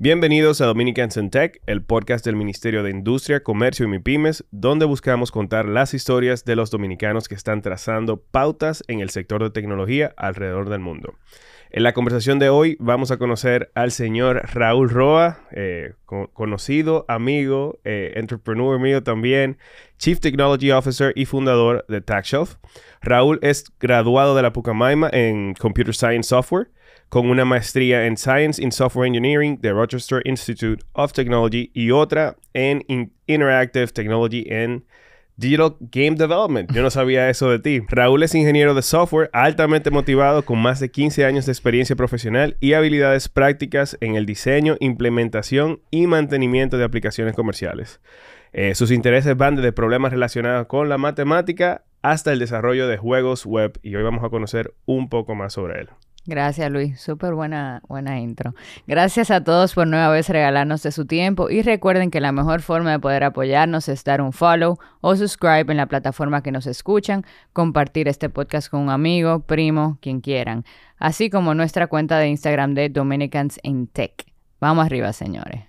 Bienvenidos a Dominicans in Tech, el podcast del Ministerio de Industria, Comercio y MIPYMES, donde buscamos contar las historias de los dominicanos que están trazando pautas en el sector de tecnología alrededor del mundo. En la conversación de hoy vamos a conocer al señor Raúl Roa, conocido, amigo, entrepreneur mío también, Chief Technology Officer y fundador de TaxShelf. Raúl es graduado de la Pucamaima en Computer Science Software, con una maestría en Science in Software Engineering de Rochester Institute of Technology y otra en Interactive Technology en Digital Game Development. Yo no sabía eso de ti. Raúl es ingeniero de software altamente motivado con más de 15 años de experiencia profesional y habilidades prácticas en el diseño, implementación y mantenimiento de aplicaciones comerciales. Sus intereses van desde problemas relacionados con la matemática hasta el desarrollo de juegos web y hoy vamos a conocer un poco más sobre él. Gracias, Luis. Súper buena intro. Gracias a todos por nueva vez regalarnos de su tiempo y recuerden que la mejor forma de poder apoyarnos es dar un follow o subscribe en la plataforma que nos escuchan, compartir este podcast con un amigo, primo, quien quieran, así como nuestra cuenta de Instagram de Dominicans in Tech. Vamos arriba, señores.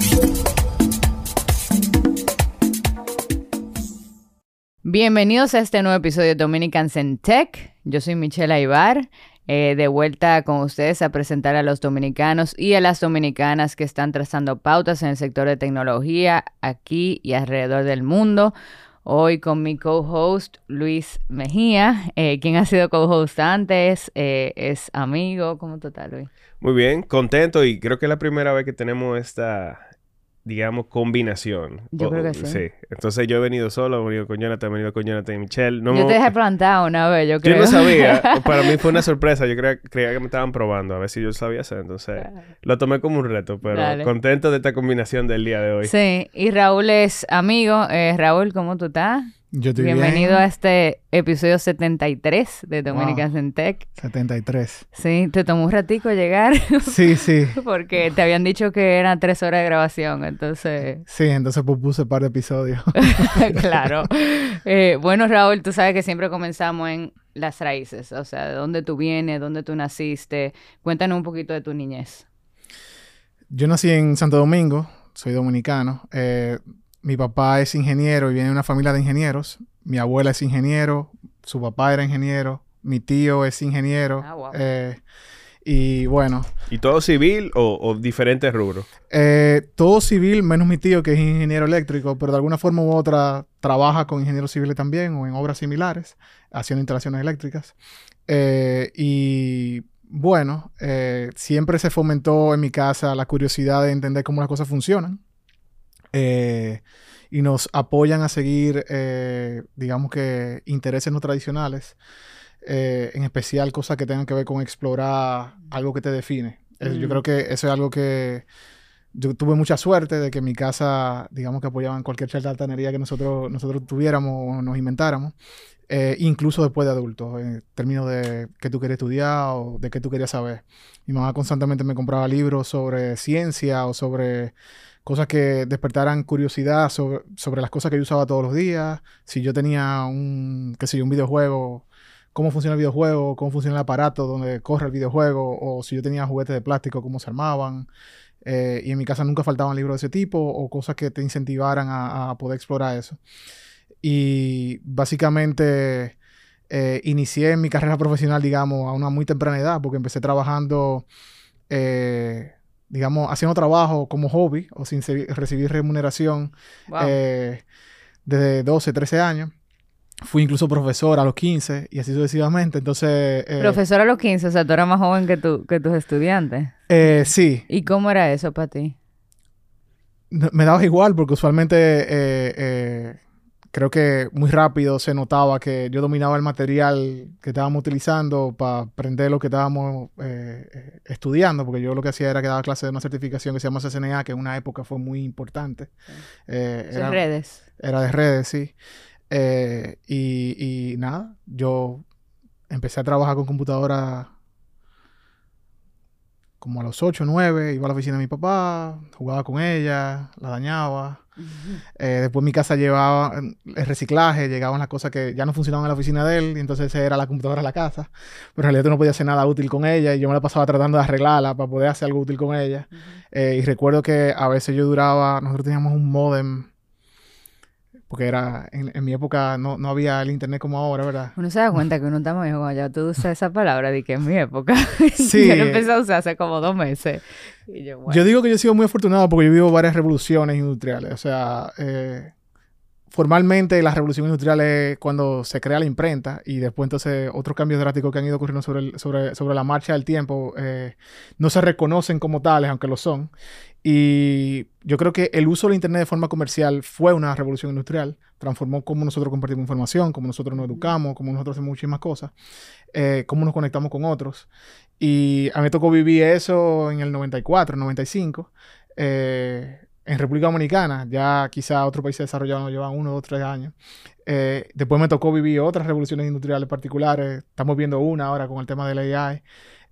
Bienvenidos a este nuevo episodio de Dominicans in Tech. Yo soy Michelle Aybar. De vuelta con ustedes a presentar a los dominicanos y a las dominicanas que están trazando pautas en el sector de tecnología aquí y alrededor del mundo. Hoy con mi co-host Luis Mejía, quien ha sido co-host antes, es amigo. ¿Cómo tú estás, Luis? Muy bien, contento y creo que es la primera vez que tenemos esta, digamos, combinación. Yo creo que sí. Sí. Entonces yo he venido solo, he venido con Jonathan, he venido con Jonathan y Michelle. Yo te dejé plantado una vez, yo creo. Yo no sabía. Para mí fue una sorpresa. Yo creía que me estaban probando a ver si yo sabía hacer. Entonces lo tomé como un reto, pero contento de esta combinación del día de hoy. Sí, y Raúl es amigo. Raúl, ¿cómo tú estás? Yo estoy Bienvenido bien. a este episodio 73 de Dominicans in Tech. 73. Sí, te tomó un ratico llegar. Sí. Porque te habían dicho que eran 3 horas de grabación, entonces... Sí, entonces pues puse un par de episodios. Claro. Bueno, Raúl, tú sabes que siempre comenzamos en las raíces. O sea, de dónde tú vienes, dónde tú naciste. Cuéntanos un poquito de tu niñez. Yo nací en Santo Domingo, soy dominicano. Mi papá es ingeniero y viene de una familia de ingenieros. Mi abuela es ingeniero, su papá era ingeniero, mi tío es ingeniero. Ah, wow. Y bueno... ¿Y todo civil o diferentes rubros? Todo civil, menos mi tío que es ingeniero eléctrico, pero de alguna forma u otra trabaja con ingenieros civiles también o en obras similares, haciendo instalaciones eléctricas. Y bueno, siempre se fomentó en mi casa la curiosidad de entender cómo las cosas funcionan. Y nos apoyan a seguir, digamos que, intereses no tradicionales, en especial cosas que tengan que ver con explorar algo que te define. Yo creo que eso es algo que yo tuve mucha suerte de que en mi casa, digamos que apoyaban cualquier charlatanería que nosotros tuviéramos o nos inventáramos, incluso después de adultos, en términos de qué tú querías estudiar o de qué tú querías saber. Mi mamá constantemente me compraba libros sobre ciencia o sobre cosas que despertaran curiosidad sobre las cosas que yo usaba todos los días. Si yo tenía un videojuego, cómo funciona el videojuego, cómo funciona el aparato donde corre el videojuego, o si yo tenía juguetes de plástico, cómo se armaban. Y en mi casa nunca faltaban libros de ese tipo o cosas que te incentivaran a poder explorar eso. Y básicamente inicié mi carrera profesional, digamos, a una muy temprana edad, porque empecé trabajando... digamos, haciendo trabajo como hobby o sin recibir remuneración. Wow. Desde 12, 13 años. Fui incluso profesor a los 15 y así sucesivamente. Entonces... Profesor a los 15, o sea, tú eras más joven que tus estudiantes. Sí. ¿Y cómo era eso para ti? Me daba igual porque usualmente creo que muy rápido se notaba que yo dominaba el material que estábamos utilizando para aprender lo que estábamos estudiando, porque yo lo que hacía era que daba clase de una certificación que se llama CCNA, que en una época fue muy importante. ¿De redes? Era de redes, sí. Y nada, yo empecé a trabajar con computadora como a los 8 o 9, iba a la oficina de mi papá, jugaba con ella, la dañaba. Después mi casa llevaba el reciclaje, llegaban las cosas que ya no funcionaban en la oficina de él, y entonces esa era la computadora de la casa. Pero en realidad tú no podías hacer nada útil con ella, y yo me la pasaba tratando de arreglarla para poder hacer algo útil con ella. Y recuerdo que a veces nosotros teníamos un módem, porque en mi época no había el internet como ahora, ¿verdad? Uno se da cuenta que uno está muy joven, ya tú usas esa palabra de que en mi época. Sí. Yo lo empecé a usar hace como 2 meses. Y Yo digo que yo he sido muy afortunado porque yo vivo varias revoluciones industriales. O sea, formalmente la revolución industrial es cuando se crea la imprenta, y después entonces otros cambios drásticos que han ido ocurriendo sobre la marcha del tiempo no se reconocen como tales, aunque lo son. Y yo creo que el uso del internet de forma comercial fue una revolución industrial. Transformó cómo nosotros compartimos información, cómo nosotros nos educamos, cómo nosotros hacemos muchísimas cosas, cómo nos conectamos con otros. Y a mí me tocó vivir eso en el 94, 95. En República Dominicana, ya quizá otros países desarrollados nos llevan 1, 2, 3 años. Después me tocó vivir otras revoluciones industriales particulares. Estamos viendo una ahora con el tema del AI.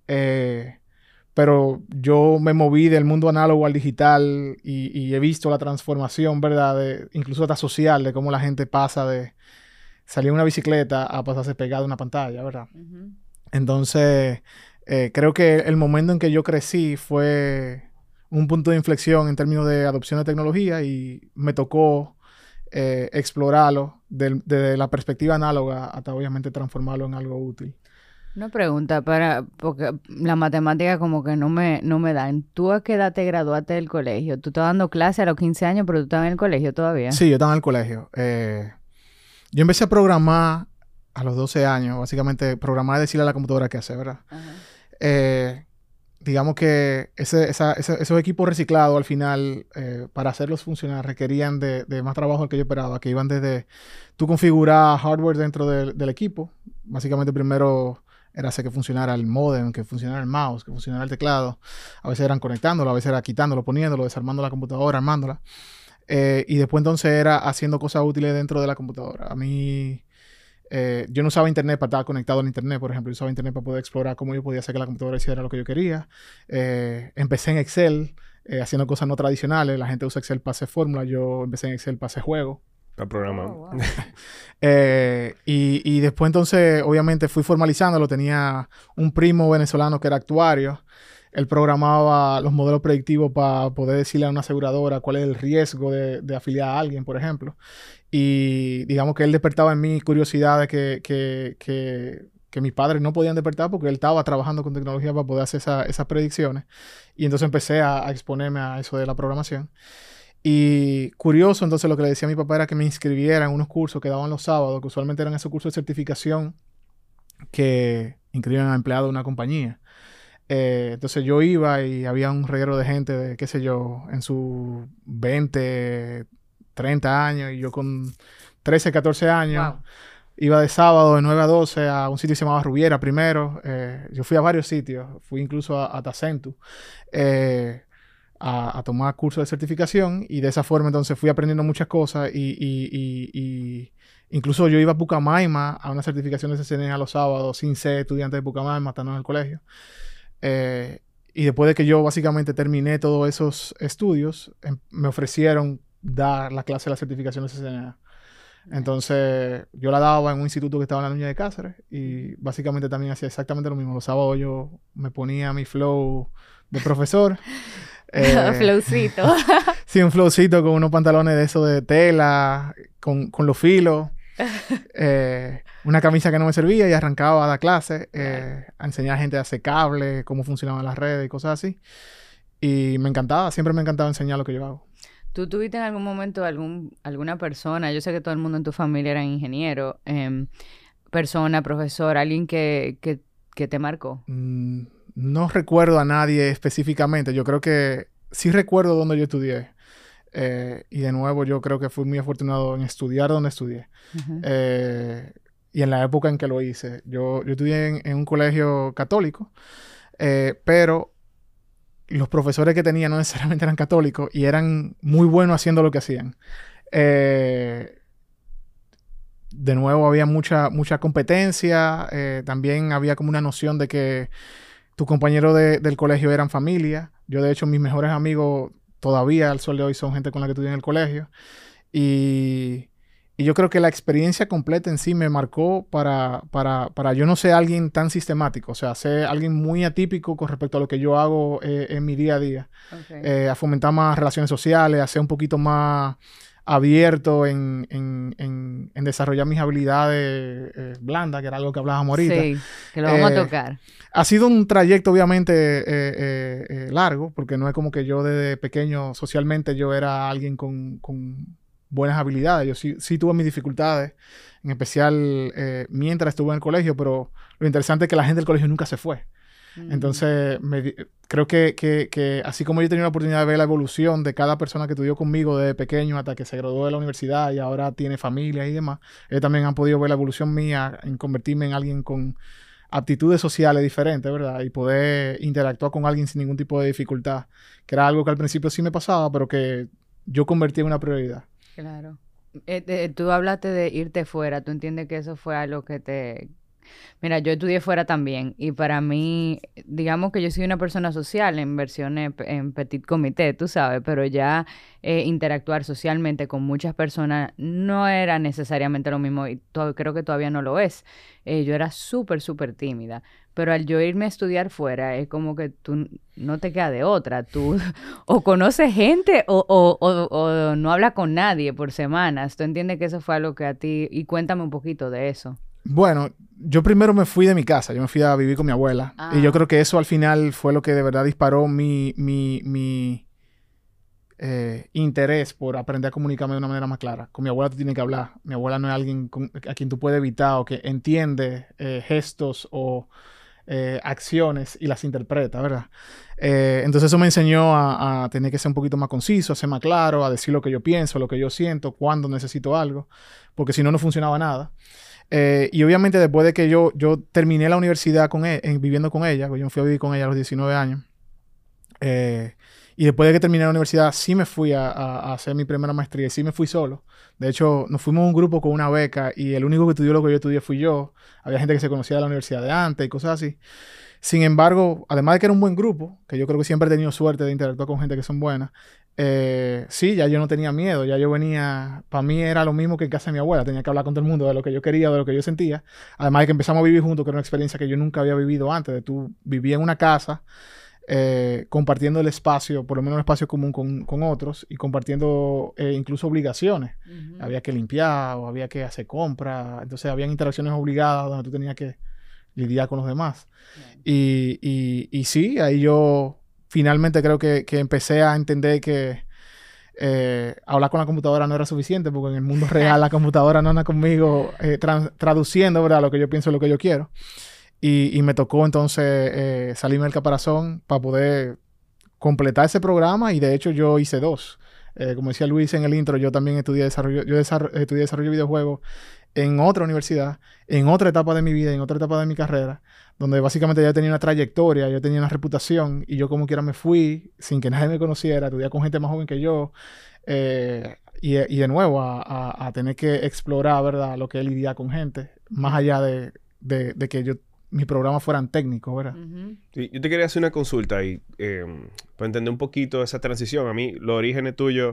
Pero yo me moví del mundo análogo al digital, y he visto la transformación, ¿verdad? Incluso hasta social, de cómo la gente pasa de salir en una bicicleta a pasarse pegado a una pantalla, ¿verdad? Entonces, creo que el momento en que yo crecí fue un punto de inflexión en términos de adopción de tecnología, y me tocó explorarlo desde la perspectiva análoga hasta obviamente transformarlo en algo útil. Una pregunta porque la matemática como que no me dan. ¿Tú a qué edad te graduaste del colegio? Tú estabas dando clase a los 15 años, pero tú estabas en el colegio todavía. Sí, yo estaba en el colegio. Yo empecé a programar a los 12 años. Básicamente, programar es decirle a la computadora qué hacer, ¿verdad? Digamos que esos equipos reciclados al final, para hacerlos funcionar, requerían de más trabajo del que yo esperaba, que iban desde tú configurar hardware dentro del equipo. Básicamente, primero era hacer que funcionara el módem, que funcionara el mouse, que funcionara el teclado. A veces eran conectándolo, a veces era quitándolo, poniéndolo, desarmando la computadora, armándola. Y después entonces era haciendo cosas útiles dentro de la computadora. A mí, yo no usaba internet para estar conectado al internet, por ejemplo. Yo usaba internet para poder explorar cómo yo podía hacer que la computadora hiciera lo que yo quería. Empecé en Excel, haciendo cosas no tradicionales. La gente usa Excel para hacer fórmulas. Yo empecé en Excel para hacer juegos. Para programar. Oh, wow. Y después entonces, obviamente, fui formalizándolo. Tenía un primo venezolano que era actuario. Él programaba los modelos predictivos para poder decirle a una aseguradora cuál es el riesgo de afiliar a alguien, por ejemplo. Y digamos que él despertaba en mí curiosidades que mis padres no podían despertar, porque él estaba trabajando con tecnología para poder hacer esas predicciones. Y entonces empecé a exponerme a eso de la programación. Y curioso, entonces lo que le decía a mi papá era que me inscribiera en unos cursos que daban los sábados, que usualmente eran esos cursos de certificación que inscribían a empleados de una compañía. Entonces yo iba y había un reguero de gente de, qué sé yo, en sus 20, 30 años, y yo con 13, 14 años. Wow. Iba de sábado de 9 a 12 a un sitio que se llamaba Rubiera primero. Yo fui a varios sitios, fui incluso a Tacentu. A tomar cursos de certificación, y de esa forma entonces fui aprendiendo muchas cosas, y incluso yo iba a Pucamaima a una certificación de CCNA los sábados sin ser estudiante de Pucamaima, estando en el colegio. Y después de que yo básicamente terminé todos esos estudios, me ofrecieron dar la clase de la certificación de CCNA. Entonces yo la daba en un instituto que estaba en la Nuña de Cáceres, y básicamente también hacía exactamente lo mismo. Los sábados yo me ponía mi flow de profesor. Flowcito. Sí, un flowcito con unos pantalones de eso de tela, con los filos. Una camisa que no me servía, y arrancaba a dar clases, a enseñar a gente a hacer cables, cómo funcionaban las redes y cosas así. Y me encantaba, siempre me encantaba enseñar lo que yo hago. ¿Tú tuviste en algún momento alguna persona, yo sé que todo el mundo en tu familia era ingeniero, persona, profesor, alguien que te marcó? No recuerdo a nadie específicamente. Yo creo que sí recuerdo dónde yo estudié. Y de nuevo, yo creo que fui muy afortunado en estudiar donde estudié. Uh-huh. Y en la época en que lo hice. Yo estudié en un colegio católico, pero los profesores que tenía no necesariamente eran católicos, y eran muy buenos haciendo lo que hacían. De nuevo, había mucha competencia. También había como una noción de que tus compañeros del colegio eran familia. Yo, de hecho, mis mejores amigos todavía al sol de hoy son gente con la que estudié en el colegio. Y yo creo que la experiencia completa en sí me marcó para yo no ser alguien tan sistemático, o sea, ser alguien muy atípico con respecto a lo que yo hago en mi día a día. Okay. A fomentar más relaciones sociales, a ser un poquito más abierto en desarrollar mis habilidades blandas, que era algo que hablábamos ahorita. Sí, que lo vamos a tocar. Ha sido un trayecto obviamente largo, porque no es como que yo desde pequeño socialmente yo era alguien con buenas habilidades. Yo sí tuve mis dificultades, en especial mientras estuve en el colegio, pero lo interesante es que la gente del colegio nunca se fue. Entonces, creo que así como yo he tenido la oportunidad de ver la evolución de cada persona que estudió conmigo desde pequeño hasta que se graduó de la universidad y ahora tiene familia y demás, ellos también han podido ver la evolución mía en convertirme en alguien con aptitudes sociales diferentes, ¿verdad? Y poder interactuar con alguien sin ningún tipo de dificultad, que era algo que al principio sí me pasaba, pero que yo convertí en una prioridad. Claro. Tú hablaste de irte fuera. ¿Tú entiendes que eso fue algo que te... Mira, yo estudié fuera también y para mí, digamos que yo soy una persona social en versiones en petit comité, tú sabes, pero ya interactuar socialmente con muchas personas no era necesariamente lo mismo y creo que todavía no lo es. Yo era súper, súper tímida, pero al yo irme a estudiar fuera es como que tú no te queda de otra. Tú o conoces gente o no hablas con nadie por semanas. ¿Tú entiendes que eso fue algo que a ti... Y cuéntame un poquito de eso. Bueno, yo primero me fui de mi casa, yo me fui a vivir con mi abuela. Y yo creo que eso al final fue lo que de verdad disparó mi interés por aprender a comunicarme de una manera más clara. Con mi abuela tú tienes que hablar. Mi abuela no es alguien a quien tú puedes evitar o que entiende gestos o acciones y las interpreta, ¿verdad? Entonces eso me enseñó a tener que ser un poquito más conciso, a ser más claro, a decir lo que yo pienso, lo que yo siento, cuando necesito algo, porque si no, no funcionaba nada. Y obviamente después de que yo terminé la universidad viviendo con ella, pues yo me fui a vivir con ella a los 19 años, y después de que terminé la universidad sí me fui a hacer mi primera maestría y sí me fui solo. De hecho, nos fuimos un grupo con una beca y el único que estudió lo que yo estudié fui yo. Había gente que se conocía de la universidad de antes y cosas así. Sin embargo, además de que era un buen grupo, que yo creo que siempre he tenido suerte de interactuar con gente que son buenas, sí, ya yo no tenía miedo, ya yo venía, para mí era lo mismo que en casa de mi abuela, tenía que hablar con todo el mundo de lo que yo quería, de lo que yo sentía, además de que empezamos a vivir juntos, que era una experiencia que yo nunca había vivido antes, de tú vivir en una casa, compartiendo el espacio, por lo menos un espacio común con otros, y compartiendo incluso obligaciones. Había que limpiar, o había que hacer compras, entonces habían interacciones obligadas donde tú tenías que lidiar con los demás. Y sí, ahí yo finalmente creo que empecé a entender que hablar con la computadora no era suficiente, porque en el mundo real la computadora no anda conmigo traduciendo, ¿verdad?, lo que yo pienso, lo que yo quiero. Y me tocó entonces salirme del caparazón para poder completar ese programa, y de hecho yo hice dos. Como decía Luis en el intro, yo también estudié desarrollo de videojuegos en otra universidad, en otra etapa de mi vida, en otra etapa de mi carrera, donde básicamente ya tenía una trayectoria, yo tenía una reputación, y yo como quiera me fui sin que nadie me conociera, estudié con gente más joven que yo, y de nuevo a tener que explorar, ¿verdad?, lo que es lidiar con gente, más allá de que mis programas fueran técnicos, ¿verdad? Sí, yo te quería hacer una consulta ahí, para entender un poquito esa transición. A mí, los orígenes tuyos,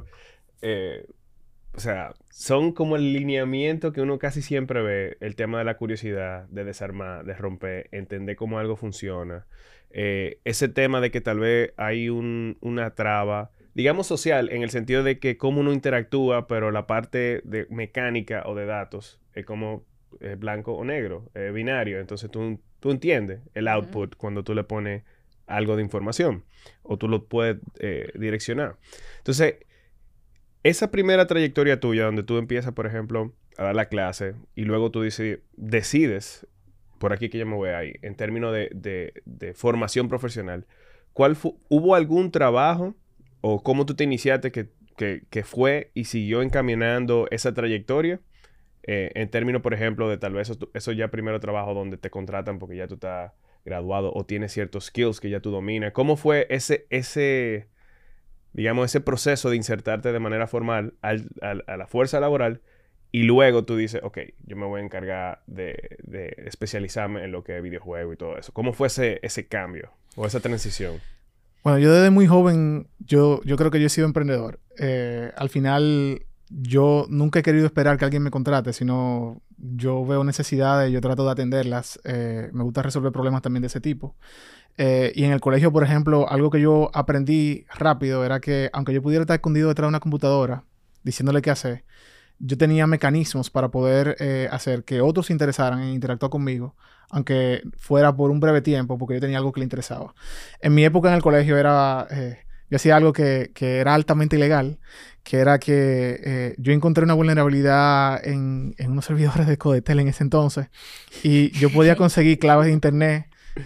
o sea, son como el lineamiento que uno casi siempre ve, el tema de la curiosidad, de desarmar, de romper, entender cómo algo funciona. Ese tema de que tal vez hay una traba, digamos social, en el sentido de que cómo uno interactúa, pero la parte de mecánica o de datos es como blanco o negro, binario. Entonces tú entiendes el output cuando tú le pones algo de información o tú lo puedes direccionar. Entonces, esa primera trayectoria tuya donde tú empiezas, por ejemplo, a dar la clase y luego tú decides, por aquí que yo me voy ahí, en términos de formación profesional, ¿hubo algún trabajo o cómo tú te iniciaste que fue y siguió encaminando esa trayectoria? En términos, por ejemplo, de tal vez eso ya primero trabajo donde te contratan porque ya tú estás graduado o tienes ciertos skills que ya tú dominas. ¿Cómo fue ese proceso de insertarte de manera formal a la fuerza laboral y luego tú dices, ok, yo me voy a encargar de especializarme en lo que es videojuego y todo eso? ¿Cómo fue ese cambio o esa transición? Bueno, yo desde muy joven, yo creo que yo he sido emprendedor. Al final, yo nunca he querido esperar que alguien me contrate, sino yo veo necesidades, yo trato de atenderlas. Me gusta resolver problemas también de ese tipo. Y en el colegio, por ejemplo, algo que yo aprendí rápido era que, aunque yo pudiera estar escondido detrás de una computadora, diciéndole qué hacer, yo tenía mecanismos para poder hacer que otros se interesaran en interactuar conmigo, aunque fuera por un breve tiempo, porque yo tenía algo que le interesaba. En mi época en el colegio yo hacía algo que era altamente ilegal, que era que yo encontré una vulnerabilidad en unos servidores de Codetel en ese entonces, y yo podía conseguir claves de internet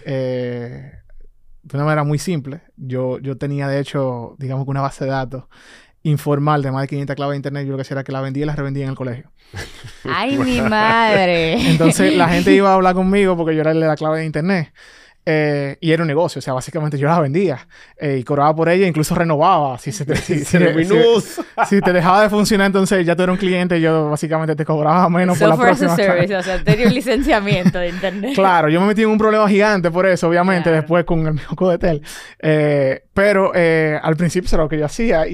de una manera muy simple. Yo tenía, de hecho, digamos que una base de datos informal de más de 500 claves de internet. Yo lo que hacía era que la vendía y las revendía en el colegio. ¡Ay, mi madre! Entonces, la gente iba a hablar conmigo porque yo era el de la clave de internet. Y era un negocio. O sea, básicamente yo las vendía. Y cobraba por ella. Incluso renovaba. Si te dejaba de funcionar, entonces ya tú eras un cliente. Yo básicamente te cobraba menos por la próxima. Software as a service. O sea, tenía un licenciamiento de internet. Claro. Yo me metí en un problema gigante por eso, obviamente. Claro. Después con el mismo Codetel. Pero al principio eso era lo que yo hacía.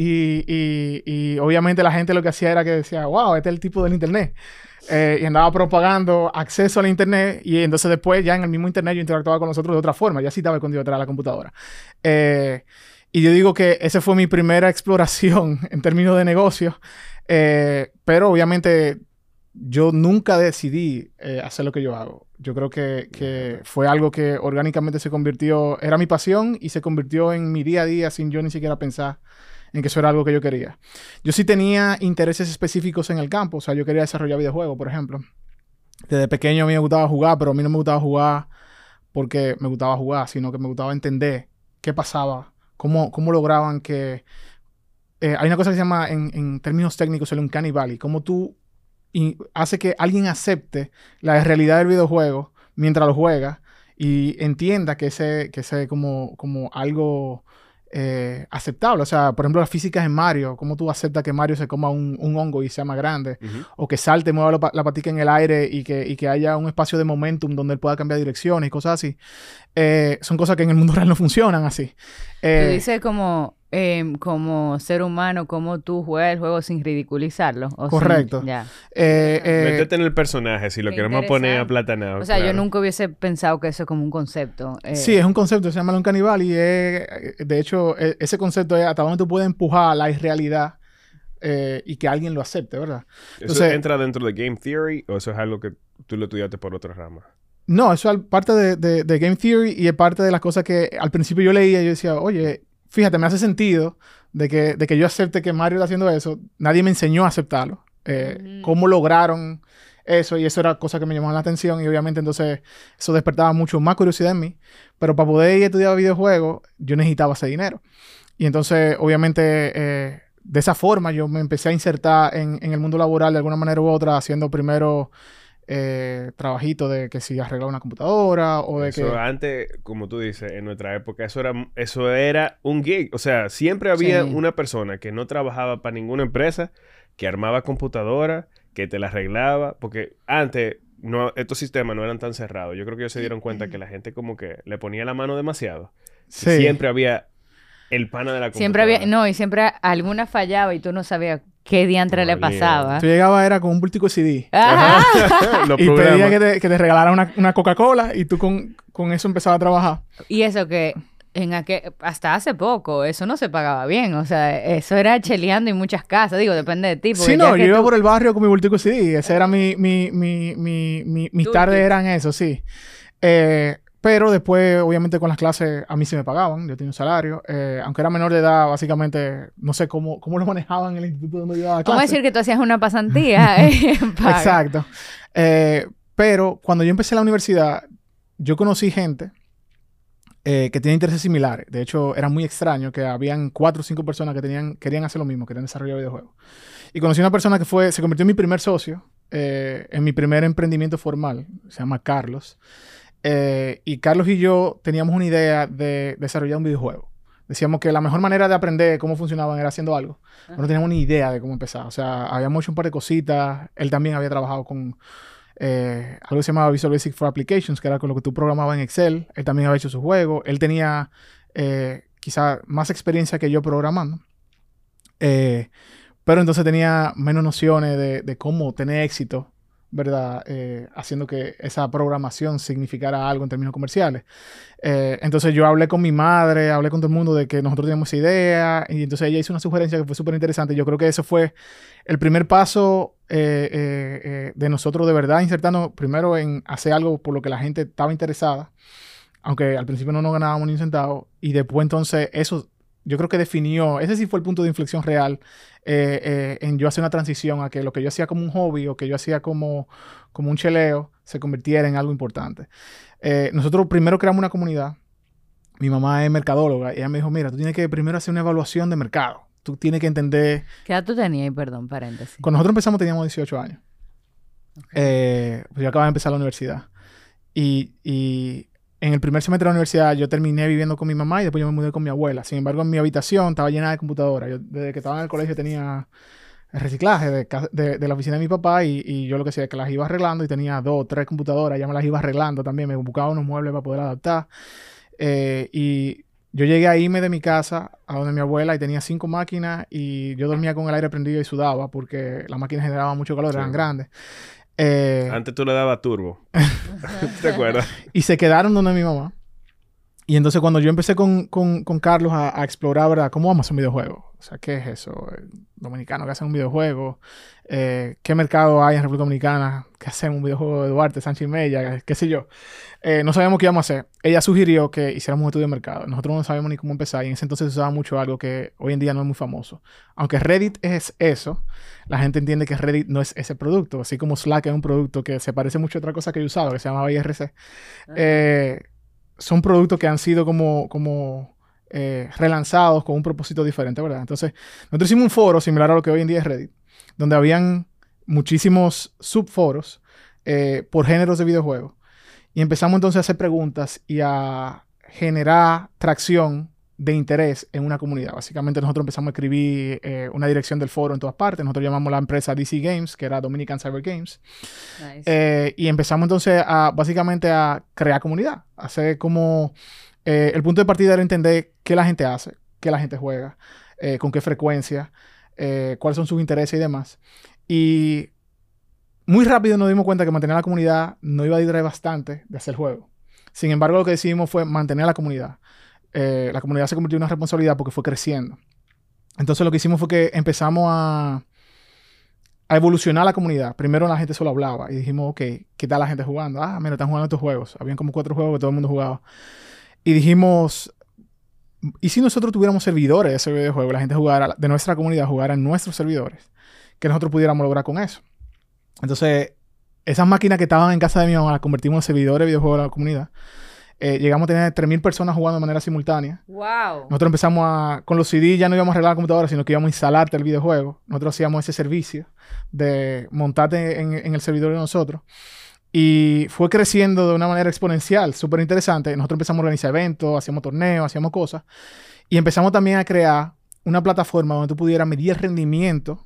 Y obviamente la gente lo que hacía era que decía, wow, este es el tipo del internet. Y andaba propagando acceso al internet, y entonces después ya en el mismo internet yo interactuaba con nosotros de otra forma. Ya sí estaba escondido detrás de la computadora. Y yo digo que esa fue mi primera exploración en términos de negocio. Pero obviamente yo nunca decidí hacer lo que yo hago. Yo creo que fue algo que orgánicamente se convirtió, era mi pasión y se convirtió en mi día a día sin yo ni siquiera pensar en que eso era algo que yo quería. Yo sí tenía intereses específicos en el campo. O sea, yo quería desarrollar videojuegos, por ejemplo. Desde pequeño a mí me gustaba jugar, pero a mí no me gustaba jugar porque me gustaba jugar, sino que me gustaba entender qué pasaba, cómo lograban que... hay una cosa que se llama, en términos técnicos, el Uncanny Valley. Cómo tú hace que alguien acepte la realidad del videojuego mientras lo juega y entienda que ese como algo... aceptable. O sea, por ejemplo, las físicas en Mario, cómo tú aceptas que Mario se coma un hongo y sea más grande, o que salte, mueva la patica en el aire y que haya un espacio de momentum donde él pueda cambiar direcciones y cosas así. Son cosas que en el mundo real no funcionan así. Tú dices como ser humano, cómo tú juegas el juego sin ridiculizarlo. Correcto. Métete en el personaje, si lo queremos poner aplatanado. O sea, claro. Yo nunca hubiese pensado que eso es como un concepto. Sí, es un concepto, se llama un canibal y de hecho, ese concepto es hasta dónde tú puedes empujar la irrealidad y que alguien lo acepte, ¿verdad? Entonces, ¿eso entra dentro de Game Theory o eso es algo que tú lo estudiaste por otra rama? No, eso es parte de Game Theory y es parte de las cosas que al principio yo leía y yo decía, oye, fíjate, me hace sentido de que yo acepte que Mario está haciendo eso. Nadie me enseñó a aceptarlo. ¿Cómo lograron eso? Y eso era cosa que me llamaba la atención. Y obviamente entonces eso despertaba mucho más curiosidad en mí. Pero para poder ir a estudiar videojuegos, yo necesitaba ese dinero. Y entonces, obviamente, de esa forma yo me empecé a insertar en el mundo laboral de alguna manera u otra, haciendo primero... trabajito de que si arreglar una computadora o de eso que... Antes, como tú dices, en nuestra época eso era un gig. O sea, siempre había una persona que no trabajaba para ninguna empresa, que armaba computadora, que te la arreglaba, porque antes estos sistemas no eran tan cerrados. Yo creo que ellos se dieron cuenta que la gente como que le ponía la mano demasiado. Sí. Siempre había el pana de la computadora. Y siempre alguna fallaba y tú no sabías qué diantre le pasaba. Tú llegabas, era con un bultico CD. Ajá. Y pedía que te regalaran una Coca-Cola y tú con eso empezabas a trabajar. Y eso que hasta hace poco, eso no se pagaba bien. O sea, eso era cheleando en muchas casas. Digo, depende de ti. Sí, no, yo iba por el barrio con mi bultico CD. Ese era mis tardes eran eso, sí. Pero después, obviamente, con las clases a mí se me pagaban. Yo tenía un salario. Aunque era menor de edad, básicamente, no sé cómo lo manejaban en el instituto donde yo daba clases. ¿Cómo decir que tú hacías una pasantía? Exacto. Pero cuando yo empecé la universidad, yo conocí gente que tenía intereses similares. De hecho, era muy extraño que habían 4 o 5 personas que querían hacer lo mismo, querían desarrollar videojuegos. Y conocí a una persona que se convirtió en mi primer socio, en mi primer emprendimiento formal. Se llama Carlos. Y Carlos y yo teníamos una idea de desarrollar un videojuego. Decíamos que la mejor manera de aprender cómo funcionaban era haciendo algo. Pero no teníamos ni idea de cómo empezar. O sea, habíamos hecho un par de cositas. Él también había trabajado con algo que se llamaba Visual Basic for Applications, que era con lo que tú programabas en Excel. Él también había hecho su juego. Él tenía quizá más experiencia que yo programando. Pero entonces tenía menos nociones de cómo tener éxito, ¿verdad? Haciendo que esa programación significara algo en términos comerciales. Entonces yo hablé con mi madre, hablé con todo el mundo de que nosotros teníamos esa idea, y entonces ella hizo una sugerencia que fue súper interesante. Yo creo que eso fue el primer paso de nosotros de verdad insertarnos primero en hacer algo por lo que la gente estaba interesada, aunque al principio no nos ganábamos ni un centavo, y después entonces eso yo creo que definió, ese sí fue el punto de inflexión real en yo hacer una transición a que lo que yo hacía como un hobby o que yo hacía como un cheleo se convirtiera en algo importante. Nosotros primero creamos una comunidad. Mi mamá es mercadóloga y ella me dijo, mira, tú tienes que primero hacer una evaluación de mercado. Tú tienes que entender... ¿Qué edad tú tenías? Perdón, paréntesis. Cuando nosotros empezamos teníamos 18 años. Okay. Pues yo acababa de empezar la universidad. Y en el primer semestre de la universidad yo terminé viviendo con mi mamá y después yo me mudé con mi abuela. Sin embargo, en mi habitación estaba llena de computadoras. Yo desde que estaba en el colegio tenía el reciclaje de la oficina de mi papá y yo lo que hacía es que las iba arreglando y tenía 2 o 3 computadoras. Ya me las iba arreglando también. Me buscaba unos muebles para poder adaptar. Y yo llegué a irme de mi casa a donde mi abuela y tenía 5 máquinas y yo dormía con el aire prendido y sudaba porque las máquinas generaban mucho calor, eran grandes. Antes tú le dabas turbo. ¿Te acuerdas? Y se quedaron donde mi mamá. Y entonces cuando yo empecé con Carlos a explorar, ¿verdad? ¿Cómo vamos a hacer un videojuego? O sea, ¿qué es eso? Dominicano que hacen un videojuego. ¿Qué mercado hay en República Dominicana que hacen un videojuego de Duarte, Sánchez y Mella? ¿Qué sé yo? No sabíamos qué íbamos a hacer. Ella sugirió que hiciéramos un estudio de mercado. Nosotros no sabíamos ni cómo empezar. Y en ese entonces se usaba mucho algo que hoy en día no es muy famoso. Aunque Reddit es eso, la gente entiende que Reddit no es ese producto. Así como Slack es un producto que se parece mucho a otra cosa que yo usaba, que se llamaba IRC. Son productos que han sido como relanzados con un propósito diferente, ¿verdad? Entonces, nosotros hicimos un foro similar a lo que hoy en día es Reddit, donde habían muchísimos subforos por géneros de videojuegos. Y empezamos entonces a hacer preguntas y a generar tracción de interés en una comunidad. Básicamente nosotros empezamos a escribir una dirección del foro en todas partes. Nosotros llamamos la empresa DC Games, que era Dominican Cyber Games. Nice. Y empezamos entonces básicamente a crear comunidad. Hacer como... el punto de partida era entender qué la gente hace, qué la gente juega, con qué frecuencia, cuáles son sus intereses y demás. Y muy rápido nos dimos cuenta que mantener la comunidad no iba a distraer bastante de hacer el juego. Sin embargo, lo que decidimos fue mantener la comunidad. La comunidad se convirtió en una responsabilidad porque fue creciendo. Entonces lo que hicimos fue que empezamos a evolucionar la comunidad. Primero la gente solo hablaba y dijimos, ok, ¿qué tal la gente jugando? Ah, mira, están jugando estos juegos. Habían como 4 juegos que todo el mundo jugaba. Y dijimos, ¿y si nosotros tuviéramos servidores de ese videojuego? La gente jugara, de nuestra comunidad jugara en nuestros servidores. Que nosotros pudiéramos lograr con eso. Entonces, esas máquinas que estaban en casa de mi mamá las convertimos en servidores de videojuegos de la comunidad. Llegamos a tener 3,000 personas jugando de manera simultánea. ¡Wow! Nosotros empezamos con los CD ya no íbamos a arreglar la computadora, sino que íbamos a instalarte el videojuego. Nosotros hacíamos ese servicio de montarte en el servidor de nosotros. Y fue creciendo de una manera exponencial, súper interesante. Nosotros empezamos a organizar eventos, hacíamos torneos, hacíamos cosas. Y empezamos también a crear una plataforma donde tú pudieras medir el rendimiento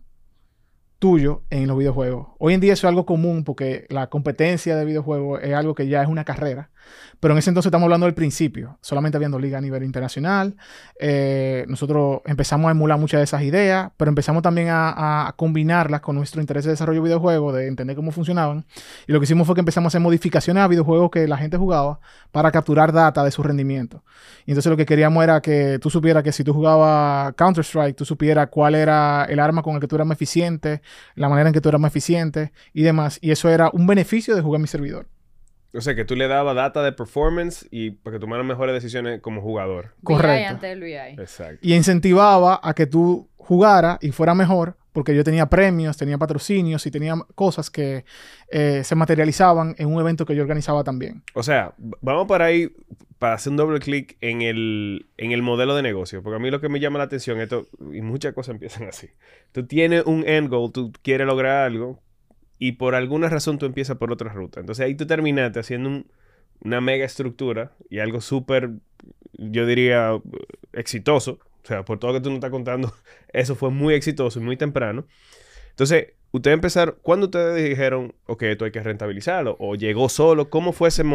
tuyo en los videojuegos. Hoy en día eso es algo común porque la competencia de videojuegos es algo que ya es una carrera. Pero en ese entonces estamos hablando del principio. Solamente habiendo liga a nivel internacional. Nosotros empezamos a emular muchas de esas ideas, pero empezamos también a combinarlas con nuestro interés de desarrollo de videojuegos, de entender cómo funcionaban. Y lo que hicimos fue que empezamos a hacer modificaciones a videojuegos que la gente jugaba para capturar data de su rendimiento. Y entonces lo que queríamos era que tú supieras que si tú jugabas Counter-Strike, tú supieras cuál era el arma con el que tú eras más eficiente, la manera en que tú eras más eficiente y demás. Y eso era un beneficio de jugar en mi servidor. O sea, que tú le dabas data de performance y para que tomaran mejores decisiones como jugador. Correcto. VI antes del VI. Exacto. Y incentivaba a que tú jugaras y fuera mejor porque yo tenía premios, tenía patrocinios y tenía cosas que se materializaban en un evento que yo organizaba también. O sea, vamos para ahí para hacer un doble clic en el modelo de negocio. Porque a mí lo que me llama la atención, esto, y muchas cosas empiezan así. Tú tienes un end goal, tú quieres lograr algo y por alguna razón tú empiezas por otra ruta. Entonces ahí tú terminaste haciendo una mega estructura y algo súper, yo diría, exitoso. O sea, por todo lo que tú nos estás contando, eso fue muy exitoso y muy temprano. Entonces, ustedes empezaron, ¿cuándo ustedes dijeron, ok, esto hay que rentabilizarlo? ¿O llegó solo? ¿Cómo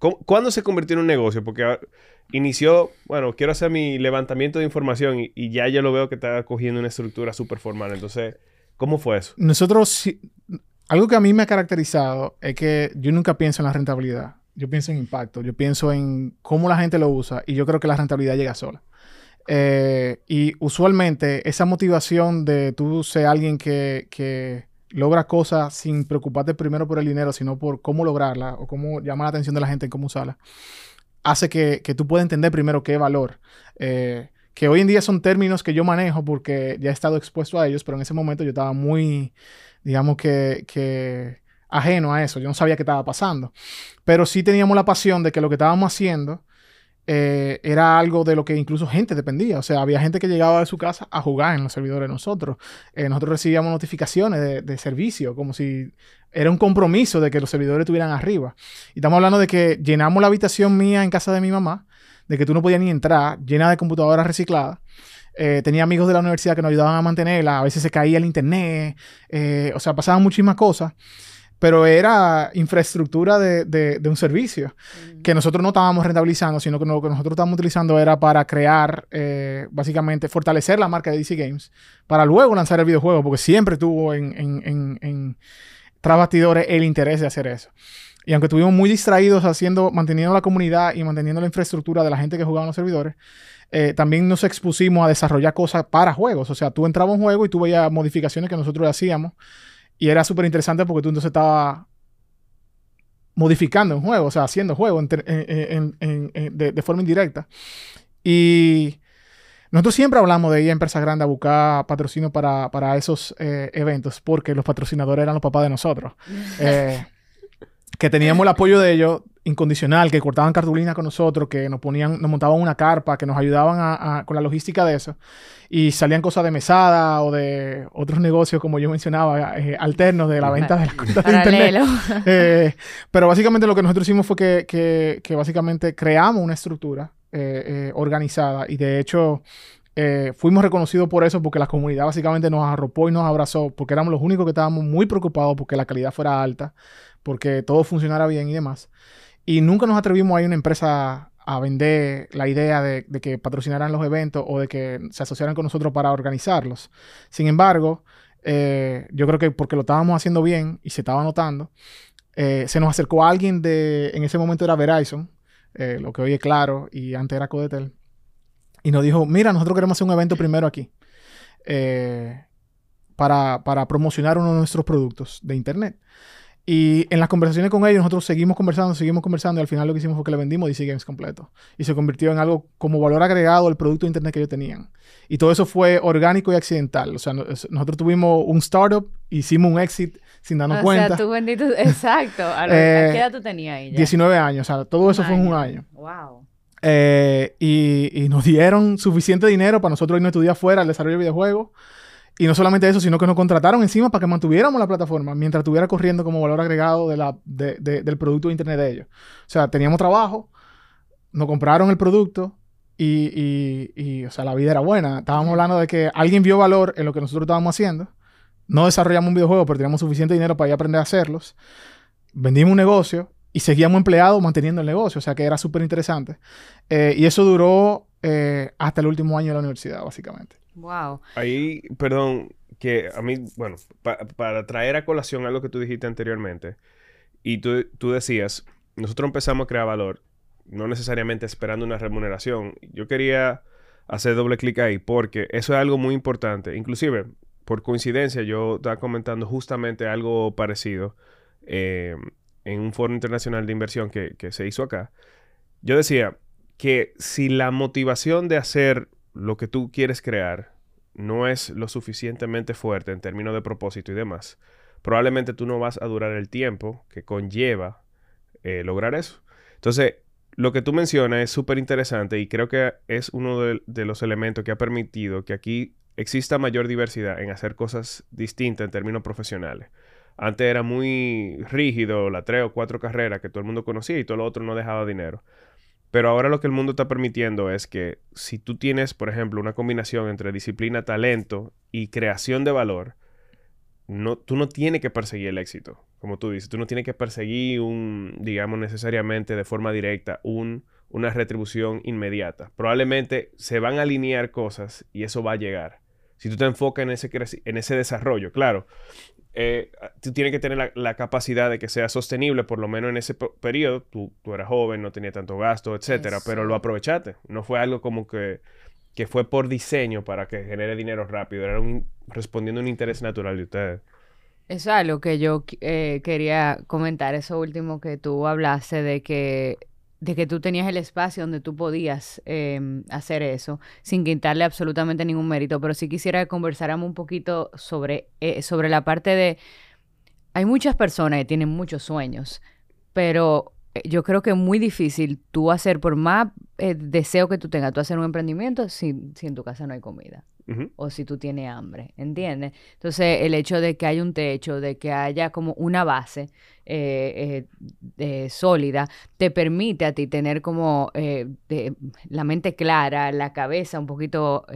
¿Cuándo se convirtió en un negocio? Porque inició, bueno, quiero hacer mi levantamiento de información y ya yo lo veo que está cogiendo una estructura súper formal. Entonces, ¿cómo fue eso? Nosotros, algo que a mí me ha caracterizado es que yo nunca pienso en la rentabilidad. Yo pienso en impacto. Yo pienso en cómo la gente lo usa y yo creo que la rentabilidad llega sola. Y usualmente esa motivación de tú ser alguien que logra cosas sin preocuparte primero por el dinero, sino por cómo lograrla o cómo llamar la atención de la gente en cómo usarla, hace que tú puedas entender primero qué valor. Que hoy en día son términos que yo manejo porque ya he estado expuesto a ellos, pero en ese momento yo estaba muy, digamos que ajeno a eso. Yo no sabía qué estaba pasando. Pero sí teníamos la pasión de que lo que estábamos haciendo era algo de lo que incluso gente dependía. O sea, había gente que llegaba de su casa a jugar en los servidores de nosotros. Nosotros recibíamos notificaciones de servicio, como si era un compromiso de que los servidores estuvieran arriba. Y estamos hablando de que llenamos la habitación mía en casa de mi mamá, de que tú no podías ni entrar, llena de computadoras recicladas. Tenía amigos de la universidad que nos ayudaban a mantenerla. A veces se caía el internet. O sea, pasaban muchísimas cosas. Pero era infraestructura de un servicio que nosotros no estábamos rentabilizando, sino que lo que nosotros estábamos utilizando era para crear, básicamente, fortalecer la marca de DC Games para luego lanzar el videojuego, porque siempre tuvo tras bastidores el interés de hacer eso. Y aunque estuvimos muy distraídos manteniendo la comunidad y manteniendo la infraestructura de la gente que jugaba en los servidores, también nos expusimos a desarrollar cosas para juegos. O sea, tú entrabas a un juego y tú veías modificaciones que nosotros hacíamos. Y era súper interesante porque tú entonces estabas modificando un juego, o sea, haciendo juego de forma indirecta. Y nosotros siempre hablamos de ir a empresas grandes a buscar patrocinio para esos eventos porque los patrocinadores eran los papás de nosotros. Que teníamos el apoyo de ellos incondicional, que cortaban cartulina con nosotros, que nos montaban una carpa, que nos ayudaban con la logística de eso. Y salían cosas de mesada o de otros negocios, como yo mencionaba, alternos de la venta de las cuentas de internet. Pero básicamente lo que nosotros hicimos fue que básicamente creamos una estructura organizada y de hecho fuimos reconocidos por eso porque la comunidad básicamente nos arropó y nos abrazó porque éramos los únicos que estábamos muy preocupados porque la calidad fuera alta, porque todo funcionara bien y demás. Y nunca nos atrevimos a ir a una empresa a vender la idea de que patrocinaran los eventos o de que se asociaran con nosotros para organizarlos. Sin embargo, yo creo que porque lo estábamos haciendo bien y se estaba notando, se nos acercó alguien en ese momento era Verizon, lo que hoy es Claro y antes era Codetel, y nos dijo, mira, nosotros queremos hacer un evento primero aquí para promocionar uno de nuestros productos de internet. Y en las conversaciones con ellos, nosotros seguimos conversando y al final lo que hicimos fue que le vendimos DC Games completo. Y se convirtió en algo como valor agregado al producto de internet que ellos tenían. Y todo eso fue orgánico y accidental. O sea, nosotros tuvimos un startup, hicimos un exit sin darnos cuenta. O sea, tú vendiste... Exacto. ¿A qué edad tú tenías ahí ya? 19 años. O sea, todo eso fue en un año. Wow. Y nos dieron suficiente dinero para nosotros irnos a estudiar fuera al desarrollo de videojuegos. Y no solamente eso, sino que nos contrataron encima para que mantuviéramos la plataforma mientras estuviera corriendo como valor agregado del producto de internet de ellos. O sea, teníamos trabajo, nos compraron el producto y o sea, la vida era buena. Estábamos hablando de que alguien vio valor en lo que nosotros estábamos haciendo. No desarrollamos un videojuego, pero teníamos suficiente dinero para ir a aprender a hacerlos. Vendimos un negocio y seguíamos empleados manteniendo el negocio. O sea, que era súper interesante. Y eso duró hasta el último año de la universidad, básicamente. Wow. Ahí, perdón, que a mí, bueno, para traer a colación algo que tú dijiste anteriormente, y tú decías, nosotros empezamos a crear valor, no necesariamente esperando una remuneración. Yo quería hacer doble clic ahí, porque eso es algo muy importante. Inclusive, por coincidencia, yo estaba comentando justamente algo parecido en un foro internacional de inversión que se hizo acá. Yo decía que si la motivación de hacer lo que tú quieres crear no es lo suficientemente fuerte en términos de propósito y demás, probablemente tú no vas a durar el tiempo que conlleva lograr eso. Entonces, lo que tú mencionas es súper interesante y creo que es uno de los elementos que ha permitido que aquí exista mayor diversidad en hacer cosas distintas en términos profesionales. Antes era muy rígido, las 3 o 4 carreras que todo el mundo conocía y todo lo otro no dejaba dinero. Pero ahora lo que el mundo está permitiendo es que si tú tienes, por ejemplo, una combinación entre disciplina, talento y creación de valor, tú no tienes que perseguir el éxito. como tú dices, tú no tienes que perseguir digamos necesariamente de forma directa, una retribución inmediata. Probablemente se van a alinear cosas y eso va a llegar. Si tú te enfocas en ese desarrollo, claro, tú tienes que tener la capacidad de que sea sostenible, por lo menos en ese periodo. Tú eras joven, no tenías tanto gasto, etcétera, pero lo aprovechaste. No fue algo como que fue por diseño para que genere dinero rápido. Era respondiendo a un interés natural de ustedes. Eso es algo que yo quería comentar, eso último que tú hablaste de que tú tenías el espacio donde tú podías hacer eso sin quitarle absolutamente ningún mérito, pero sí quisiera que conversáramos un poquito sobre la parte de... Hay muchas personas que tienen muchos sueños, pero yo creo que es muy difícil tú hacer, por más deseo que tú tengas, tú hacer un emprendimiento si en tu casa no hay comida. Uh-huh. O si tú tienes hambre, ¿entiendes? Entonces, el hecho de que haya un techo, de que haya como una base sólida, te permite a ti tener como la mente clara, la cabeza un poquito,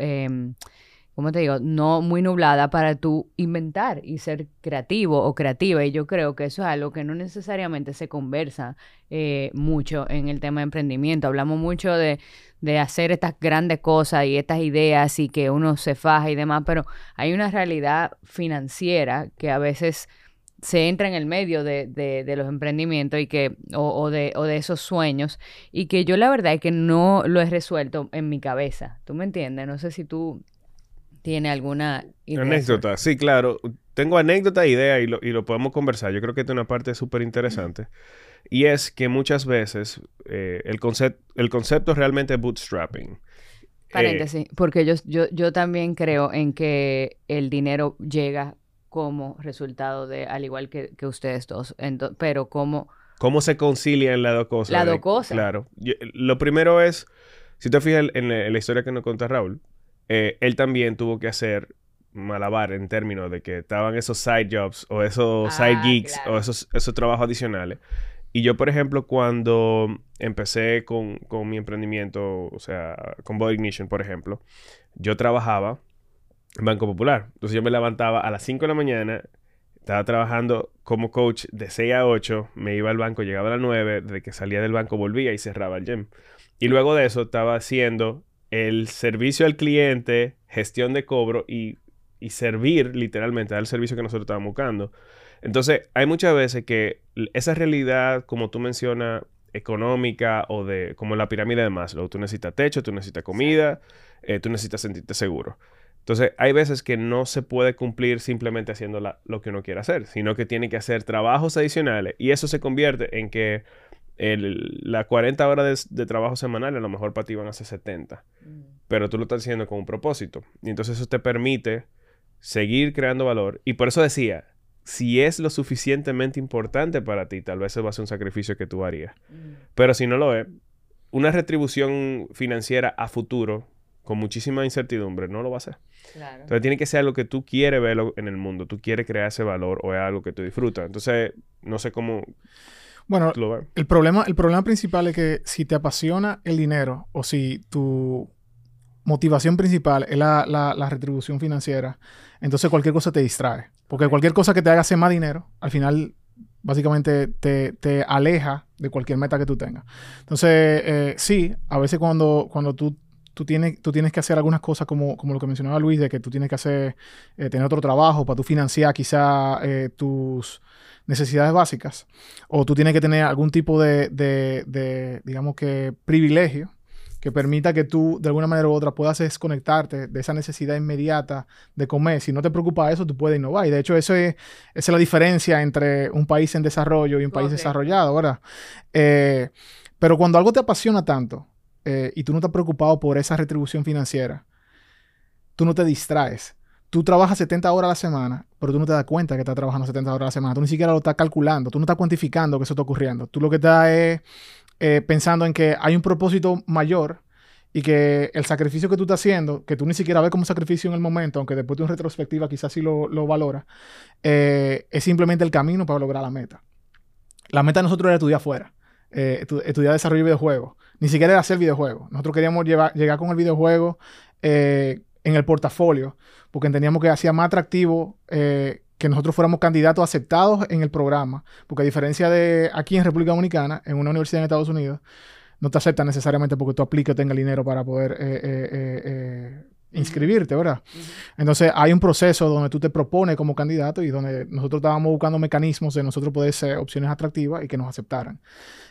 ¿cómo te digo? No muy nublada para tú inventar y ser creativo o creativa. Y yo creo que eso es algo que no necesariamente se conversa mucho en el tema de emprendimiento. Hablamos mucho de hacer estas grandes cosas y estas ideas y que uno se faja y demás, pero hay una realidad financiera que a veces se entra en el medio de los emprendimientos y que o de esos sueños, y que yo la verdad es que no lo he resuelto en mi cabeza. ¿Tú me entiendes? No sé si tú tienes alguna idea. Anécdota, sí, claro. Tengo anécdota, idea y lo podemos conversar. Yo creo que esta es una parte súper interesante. Y es que muchas veces el concepto realmente es bootstrapping. Paréntesis, porque yo también creo en que el dinero llega como resultado de, al igual que ustedes dos, pero como... ¿Cómo se concilian las dos cosas? Las dos cosas. Claro. Lo primero es, si te fijas en la historia que nos cuenta Raúl, él también tuvo que hacer malabar en términos de que estaban esos side jobs o esos side gigs, claro, o esos trabajos adicionales. Y yo, por ejemplo, cuando empecé con mi emprendimiento, o sea, con Body Ignition, por ejemplo, yo trabajaba en Banco Popular. Entonces yo me levantaba a las 5 de la mañana, estaba trabajando como coach de 6 a 8, me iba al banco, llegaba a las 9, desde que salía del banco volvía y cerraba el gym. Y luego de eso estaba haciendo el servicio al cliente, gestión de cobro y servir, literalmente, dar el servicio que nosotros estábamos buscando. Entonces, hay muchas veces que esa realidad, como tú mencionas, económica o de como la pirámide de Maslow, tú necesitas techo, tú necesitas comida, tú necesitas sentirte seguro. Entonces, hay veces que no se puede cumplir simplemente haciendo lo que uno quiere hacer, sino que tiene que hacer trabajos adicionales y eso se convierte en que las 40 horas de trabajo semanal a lo mejor para ti van a ser 70. Pero tú lo estás haciendo con un propósito. Y entonces eso te permite seguir creando valor. Y por eso decía, si es lo suficientemente importante para ti, tal vez eso va a ser un sacrificio que tú harías. Pero si no lo es, una retribución financiera a futuro, con muchísima incertidumbre, no lo va a hacer. Claro. Entonces tiene que ser algo que tú quieres verlo en el mundo. Tú quieres crear ese valor o es algo que tú disfrutas. Entonces, no sé cómo... Bueno, el problema principal es que si te apasiona el dinero o si tu motivación principal es la retribución financiera, entonces cualquier cosa te distrae. Porque cualquier cosa que te haga hacer más dinero, al final, básicamente te aleja de cualquier meta que tú tengas. Entonces, sí, a veces cuando tú tienes que hacer algunas cosas como lo que mencionaba Luis, de que tú tienes que tener otro trabajo para tú financiar quizá tus necesidades básicas, o tú tienes que tener algún tipo de digamos que, privilegio que permita que tú, de alguna manera u otra, puedas desconectarte de esa necesidad inmediata de comer. Si no te preocupa eso, tú puedes innovar. Y de hecho, esa es la diferencia entre un país en desarrollo y un país desarrollado, ¿verdad? Pero cuando algo te apasiona tanto y tú no estás preocupado por esa retribución financiera, tú no te distraes. Tú trabajas 70 horas a la semana, pero tú no te das cuenta que estás trabajando 70 horas a la semana. Tú ni siquiera lo estás calculando. Tú no estás cuantificando que eso está ocurriendo. Tú lo que estás es pensando en que hay un propósito mayor y que el sacrificio que tú estás haciendo, que tú ni siquiera ves como sacrificio en el momento, aunque después de una retrospectiva quizás sí lo valora, es simplemente el camino para lograr la meta. La meta de nosotros era estudiar afuera. Estudiar desarrollo de videojuegos. Ni siquiera era hacer videojuegos. Nosotros queríamos llegar con el videojuego en el portafolio, porque entendíamos que hacía más atractivo que nosotros fuéramos candidatos aceptados en el programa, porque a diferencia de aquí en República Dominicana, en una universidad en Estados Unidos, no te aceptan necesariamente porque tú apliques o tengas el dinero para poder inscribirte, ¿verdad? Entonces, hay un proceso donde tú te propones como candidato y donde nosotros estábamos buscando mecanismos de nosotros poder ser opciones atractivas y que nos aceptaran.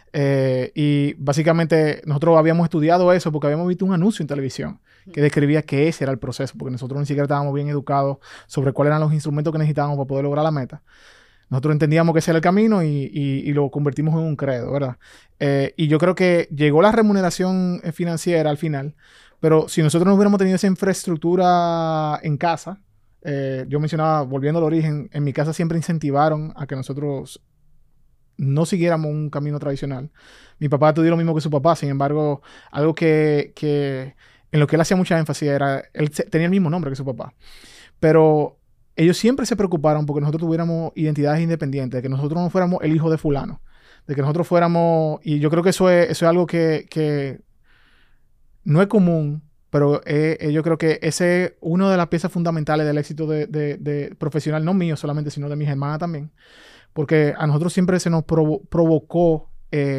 Y básicamente nosotros habíamos estudiado eso porque habíamos visto un anuncio en televisión que describía que ese era el proceso, porque nosotros ni siquiera estábamos bien educados sobre cuáles eran los instrumentos que necesitábamos para poder lograr la meta. Nosotros entendíamos que ese era el camino y lo convertimos en un credo, ¿verdad? Y yo creo que llegó la remuneración financiera al final, pero si nosotros no hubiéramos tenido esa infraestructura en casa, yo mencionaba, volviendo al origen, en mi casa siempre incentivaron a que nosotros no siguiéramos un camino tradicional. Mi papá estudió lo mismo que su papá, sin embargo, algo que en lo que él hacía mucha énfasis era, él tenía el mismo nombre que su papá, pero ellos siempre se preocuparon porque nosotros tuviéramos identidades independientes, de que nosotros no fuéramos el hijo de fulano, de que nosotros fuéramos, y yo creo que eso es algo que no es común, pero yo creo que ese es una de las piezas fundamentales del éxito de profesional, no mío solamente, sino de mis hermanas también. Porque a nosotros siempre se nos provocó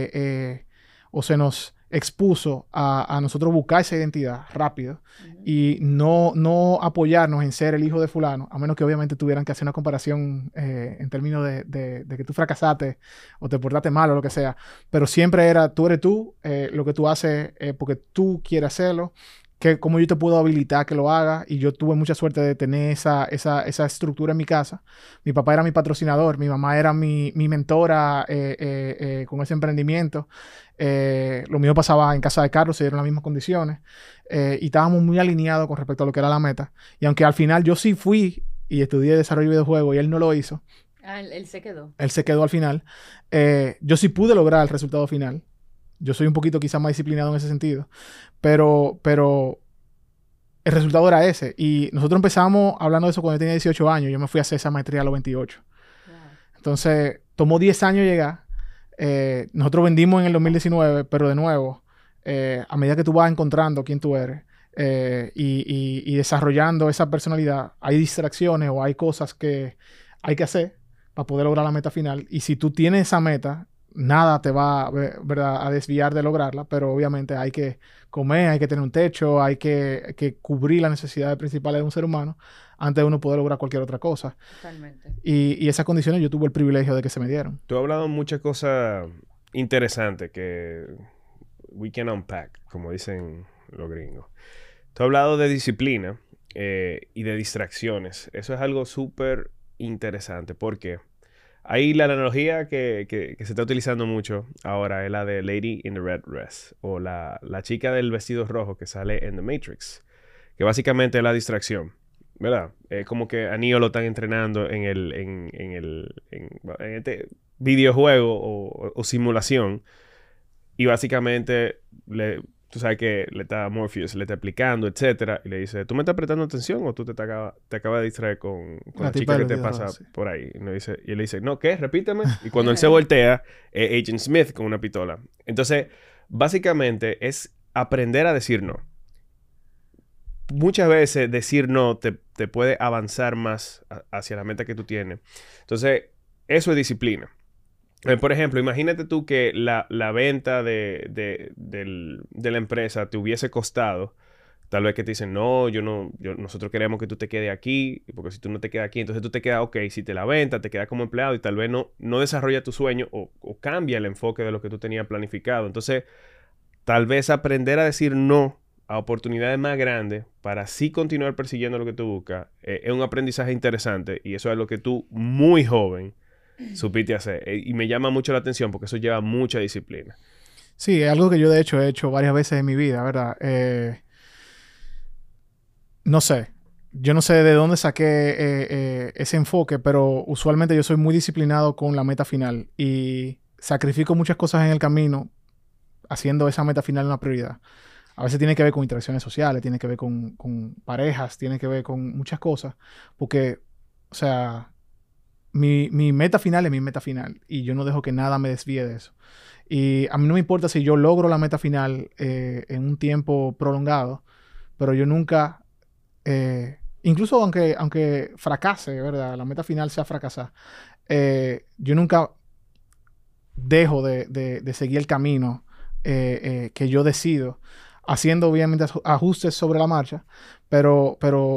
o se nos expuso a nosotros buscar esa identidad rápido y no apoyarnos en ser el hijo de fulano, a menos que obviamente tuvieran que hacer una comparación en términos de que tú fracasaste o te portaste mal o lo que sea. Pero siempre era, tú eres tú, lo que tú haces porque tú quieres hacerlo, que cómo yo te puedo habilitar que lo haga, y yo tuve mucha suerte de tener esa estructura en mi casa. Mi papá era mi patrocinador, mi mamá era mi mentora con ese emprendimiento. Lo mío pasaba en casa de Carlos, se dieron las mismas condiciones y estábamos muy alineados con respecto a lo que era la meta. Y aunque al final yo sí fui y estudié desarrollo de videojuegos y él no lo hizo. Él se quedó. Él se quedó al final. Yo sí pude lograr el resultado final. Yo soy un poquito quizás más disciplinado en ese sentido. Pero el resultado era ese. Y nosotros empezamos hablando de eso cuando yo tenía 18 años. Yo me fui a hacer esa maestría a los 28. Wow. Entonces, tomó 10 años llegar. Nosotros vendimos en el 2019, pero de nuevo, a medida que tú vas encontrando quién tú eres y desarrollando esa personalidad, hay distracciones o hay cosas que hay que hacer para poder lograr la meta final. Y si tú tienes esa meta, nada te va, ¿verdad?, a desviar de lograrla, pero obviamente hay que comer, hay que tener un techo, hay que cubrir las necesidades principales de un ser humano antes de uno poder lograr cualquier otra cosa. Totalmente. Y esas condiciones yo tuve el privilegio de que se me dieron. Tú has hablado muchas cosas interesantes que we can unpack, como dicen los gringos. Tú has hablado de disciplina y de distracciones. Eso es algo súper interesante porque ahí la analogía que se está utilizando mucho ahora es la de Lady in the Red Dress o la chica del vestido rojo que sale en The Matrix, que básicamente es la distracción, ¿verdad? Como que a Neo lo están entrenando en este videojuego o simulación y básicamente tú sabes que le está Morpheus, le está explicando, etcétera, y le dice, ¿tú me estás prestando atención o tú te acabas de distraer con la chica que te pasa por ahí? Y él le dice, no, ¿qué? Repíteme. Y cuando él se voltea, es Agent Smith con una pistola. Entonces, básicamente es aprender a decir no. Muchas veces decir no te puede avanzar más hacia la meta que tú tienes. Entonces, eso es disciplina. Por ejemplo, imagínate tú que la venta de la empresa te hubiese costado, tal vez que te dicen, no, nosotros queremos que tú te quedes aquí, porque si tú no te quedas aquí, entonces tú te quedas, ok, si te la venta, te quedas como empleado y tal vez no desarrolla tu sueño o cambia el enfoque de lo que tú tenías planificado. Entonces, tal vez aprender a decir no a oportunidades más grandes para así continuar persiguiendo lo que tú buscas es un aprendizaje interesante y eso es lo que tú, muy joven, supiste hacer. Y me llama mucho la atención porque eso lleva mucha disciplina. Sí, es algo que yo de hecho he hecho varias veces en mi vida, ¿verdad? No sé. Yo no sé de dónde saqué ese enfoque, pero usualmente yo soy muy disciplinado con la meta final y sacrifico muchas cosas en el camino haciendo esa meta final una prioridad. A veces tiene que ver con interacciones sociales, tiene que ver con parejas, tiene que ver con muchas cosas, porque, o sea, mi meta final es mi meta final y yo no dejo que nada me desvíe de eso. Y a mí no me importa si yo logro la meta final en un tiempo prolongado, pero yo nunca incluso aunque fracase, ¿verdad? La meta final sea fracasar. Yo nunca dejo de seguir el camino que yo decido, haciendo obviamente ajustes sobre la marcha, pero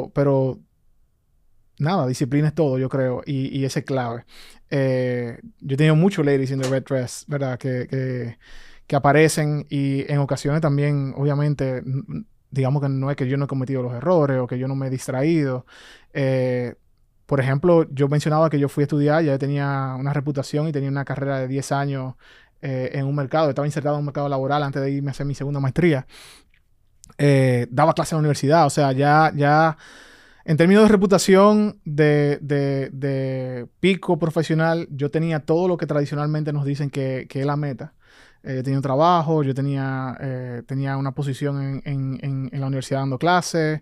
nada, disciplina es todo, yo creo, y ese es clave. Yo he tenido muchos ladies in the red dress, ¿verdad? Que aparecen y en ocasiones también, obviamente, digamos que no es que yo no he cometido los errores o que yo no me he distraído. Por ejemplo, yo mencionaba que yo fui a estudiar, ya tenía una reputación y tenía una carrera de 10 años en un mercado. Estaba insertado en un mercado laboral antes de irme a hacer mi segunda maestría. Daba clases en la universidad, o sea, ya en términos de reputación de pico profesional, yo tenía todo lo que tradicionalmente nos dicen que es la meta. Yo tenía un trabajo, yo tenía una posición en la universidad dando clases,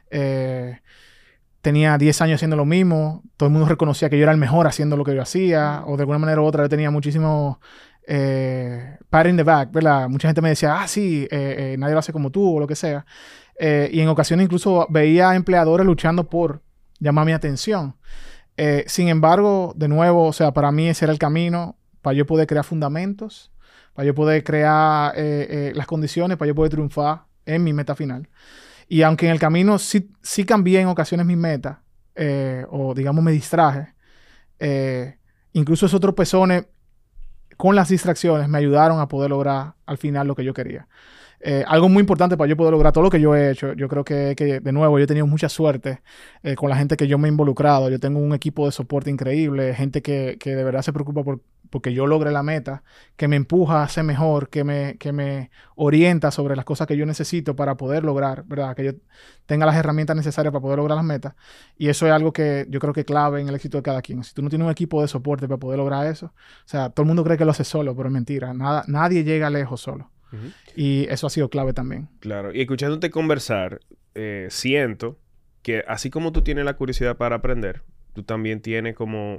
tenía 10 años haciendo lo mismo, todo el mundo reconocía que yo era el mejor haciendo lo que yo hacía, o de alguna manera u otra yo tenía muchísimo pat in the back, ¿verdad? Mucha gente me decía, sí, nadie lo hace como tú, o lo que sea. Y en ocasiones incluso veía empleadores luchando por llamar mi atención. Sin embargo, de nuevo, o sea, para mí ese era el camino para yo poder crear fundamentos, para yo poder crear las condiciones, para yo poder triunfar en mi meta final. Y aunque en el camino sí cambié en ocasiones mis metas, o digamos me distraje, incluso esos tropezones con las distracciones me ayudaron a poder lograr al final lo que yo quería. Algo muy importante para yo poder lograr todo lo que yo he hecho, yo creo que de nuevo, yo he tenido mucha suerte con la gente que yo me he involucrado. Yo tengo un equipo de soporte increíble, gente que de verdad se preocupa porque yo logre la meta, que me empuja a ser mejor, que me orienta sobre las cosas que yo necesito para poder lograr, ¿verdad? Que yo tenga las herramientas necesarias para poder lograr las metas. Y eso es algo que yo creo que es clave en el éxito de cada quien. Si tú no tienes un equipo de soporte para poder lograr eso, o sea, todo el mundo cree que lo hace solo, pero es mentira. Nadie llega lejos solo. Uh-huh. Y eso ha sido clave también. Claro. Y escuchándote conversar, siento que así como tú tienes la curiosidad para aprender, tú también tienes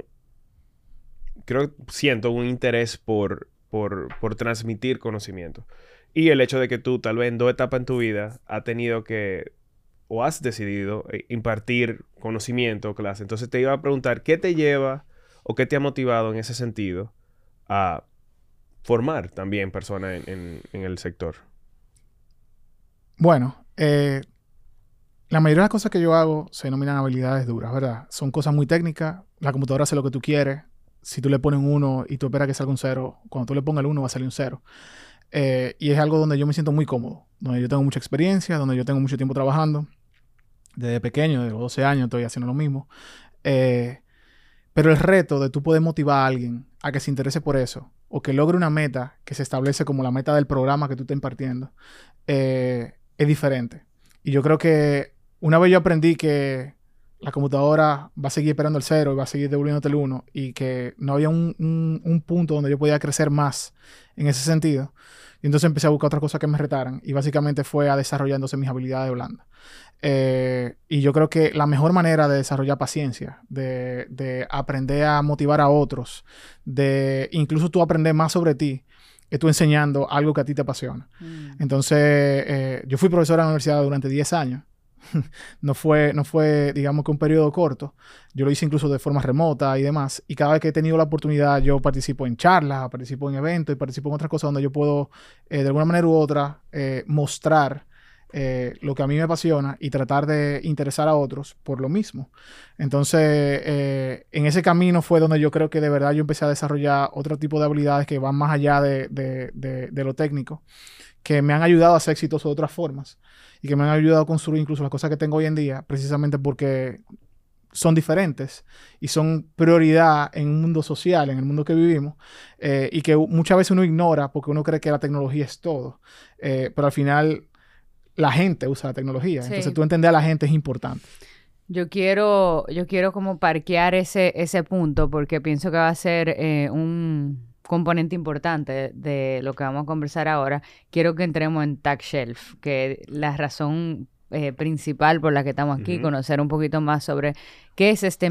siento un interés por transmitir conocimiento. Y el hecho de que tú, tal vez en 2 etapas en tu vida, o has decidido impartir conocimiento o clase. Entonces te iba a preguntar, ¿qué te lleva o qué te ha motivado en ese sentido a formar también personas en el sector? Bueno, la mayoría de las cosas que yo hago se denominan habilidades duras, ¿verdad? Son cosas muy técnicas. La computadora hace lo que tú quieres. Si tú le pones un 1 y tú esperas que salga un 0, cuando tú le pongas el 1 va a salir un 0. Y es algo donde yo me siento muy cómodo, donde yo tengo mucha experiencia, donde yo tengo mucho tiempo trabajando. Desde pequeño, de los 12 años, estoy haciendo lo mismo. Pero el reto de tú poder motivar a alguien a que se interese por eso, o que logre una meta que se establece como la meta del programa que tú estás impartiendo, es diferente. Y yo creo que una vez yo aprendí que la computadora va a seguir esperando el 0 y va a seguir devolviéndote el 1, y que no había un punto donde yo podía crecer más en ese sentido. Y entonces empecé a buscar otras cosas que me retaran, y básicamente fue a desarrollándose mis habilidades blandas. Y yo creo que la mejor manera de desarrollar paciencia, de aprender a motivar a otros, de incluso tú aprender más sobre ti, es tú enseñando algo que a ti te apasiona. Entonces, yo fui profesor en la universidad durante 10 años. No fue, digamos que un periodo corto. Yo lo hice incluso de forma remota y demás. Y cada vez que he tenido la oportunidad, yo participo en charlas, participo en eventos y participo en otras cosas donde yo puedo, de alguna manera u otra, mostrar lo que a mí me apasiona y tratar de interesar a otros por lo mismo. Entonces, en ese camino fue donde yo creo que de verdad yo empecé a desarrollar otro tipo de habilidades que van más allá de lo técnico, que me han ayudado a ser exitoso de otras formas y que me han ayudado a construir incluso las cosas que tengo hoy en día, precisamente porque son diferentes y son prioridad en un mundo social, en el mundo que vivimos, y que muchas veces uno ignora porque uno cree que la tecnología es todo, pero al final la gente usa la tecnología. Sí. Entonces tú entender a la gente es importante. Yo quiero como parquear ese punto porque pienso que va a ser un componente importante de lo que vamos a conversar ahora. Quiero que entremos en TaxShelf, que la razón principal por la que estamos aquí, conocer un poquito más sobre qué es este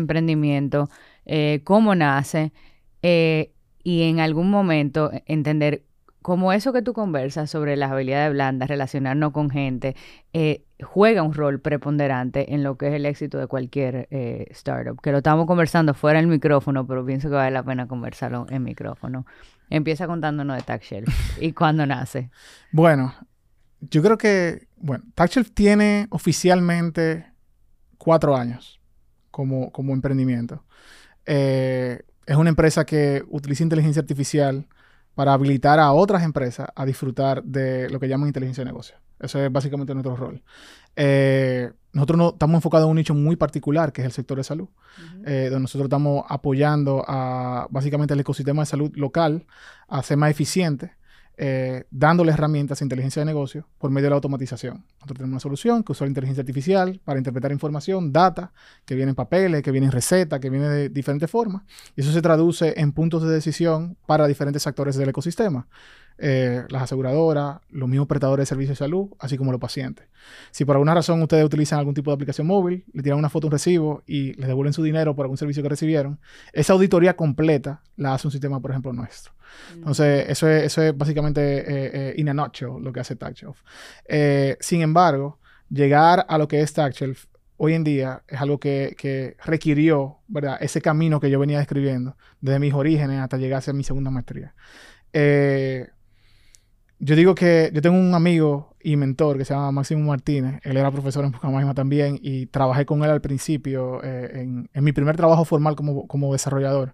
emprendimiento, cómo nace, y en algún momento entender como eso que tú conversas sobre las habilidades blandas, relacionarnos con gente, juega un rol preponderante en lo que es el éxito de cualquier startup. Que lo estamos conversando fuera del micrófono, pero pienso que vale la pena conversarlo en micrófono. Empieza contándonos de TaxShelf y cuándo nace. Bueno, yo creo que... Bueno, TaxShelf tiene oficialmente 4 años como emprendimiento. Es una empresa que utiliza inteligencia artificial para habilitar a otras empresas a disfrutar de lo que llaman inteligencia de negocio. Eso es básicamente nuestro rol. Nosotros no, estamos enfocados en un nicho muy particular, que es el sector de salud, donde nosotros estamos apoyando a básicamente el ecosistema de salud local a ser más eficiente, dándole herramientas a inteligencia de negocio por medio de la automatización. Nosotros tenemos una solución que usa la inteligencia artificial para interpretar información, data, que viene en papeles, que viene en recetas, que viene de diferentes formas. Y eso se traduce en puntos de decisión para diferentes actores del ecosistema. Las aseguradoras, los mismos prestadores de servicios de salud, así como los pacientes. Si por alguna razón ustedes utilizan algún tipo de aplicación móvil, le tiran una foto, un recibo y les devuelven su dinero por algún servicio que recibieron, esa auditoría completa la hace un sistema, por ejemplo, nuestro. Entonces, eso es básicamente, in a nutshell, lo que hace TaxShelf. Sin embargo, llegar a lo que es TaxShelf hoy en día es algo que requirió, ¿verdad?, ese camino que yo venía describiendo desde mis orígenes hasta llegar a ser mi segunda maestría. Yo digo que yo tengo un amigo y mentor que se llama Máximo Martínez. Él era profesor en Pucamaima también y trabajé con él al principio en mi primer trabajo formal como desarrollador.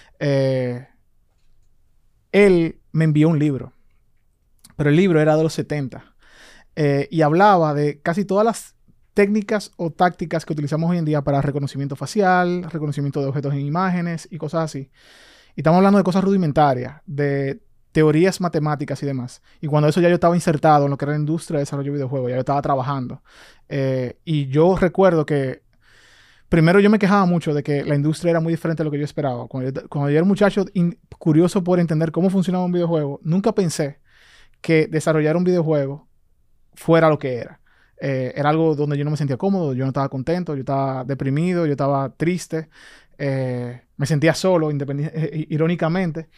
Él me envió un libro, pero el libro era de los 70 y hablaba de casi todas las técnicas o tácticas que utilizamos hoy en día para reconocimiento facial, reconocimiento de objetos en imágenes y cosas así. Y estamos hablando de cosas rudimentarias, de teorías matemáticas y demás. Y cuando eso ya yo estaba insertado en lo que era la industria de desarrollo de videojuegos, ya yo estaba trabajando. Y yo recuerdo que primero yo me quejaba mucho de que la industria era muy diferente de lo que yo esperaba. Cuando yo era un muchacho curioso por entender cómo funcionaba un videojuego, nunca pensé que desarrollar un videojuego fuera lo que era. Era algo donde yo no me sentía cómodo, yo no estaba contento, yo estaba deprimido, yo estaba triste. Me sentía solo, irónicamente.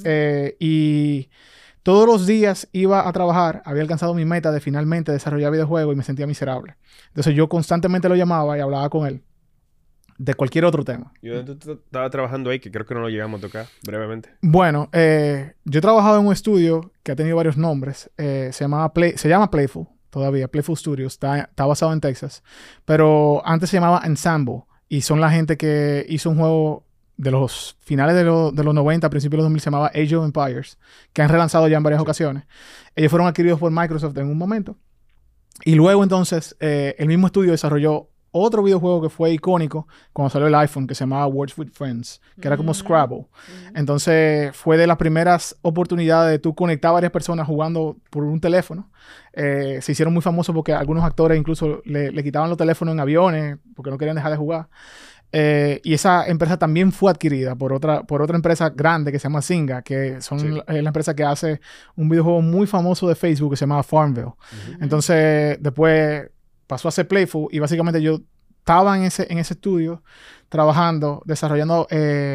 Y todos los días iba a trabajar, había alcanzado mi meta de finalmente desarrollar videojuegos y me sentía miserable. Entonces yo constantemente lo llamaba y hablaba con él de cualquier otro tema. ¿Y dónde tú estabas trabajando ahí? Que creo que no lo llegamos a tocar brevemente. Bueno, yo he trabajado en un estudio que ha tenido varios nombres. Se llama Playful todavía, Playful Studios. Está basado en Texas. Pero antes se llamaba Ensemble. Y son la gente que hizo un juego de los finales de los 90, principios de los 2000, se llamaba Age of Empires, que han relanzado ya en varias ocasiones. Ellos fueron adquiridos por Microsoft en un momento. Y luego entonces el mismo estudio desarrolló otro videojuego que fue icónico cuando salió el iPhone, que se llamaba Words with Friends, que era como Scrabble. Entonces fue de las primeras oportunidades de tú conectar a varias personas jugando por un teléfono. Se hicieron muy famosos porque algunos actores incluso le quitaban los teléfonos en aviones porque no querían dejar de jugar. Y esa empresa también fue adquirida por otra empresa grande que se llama Zynga, que son la empresa que hace un videojuego muy famoso de Facebook que se llama Farmville. Entonces después pasó a ser Playful y básicamente yo estaba en ese estudio trabajando, desarrollando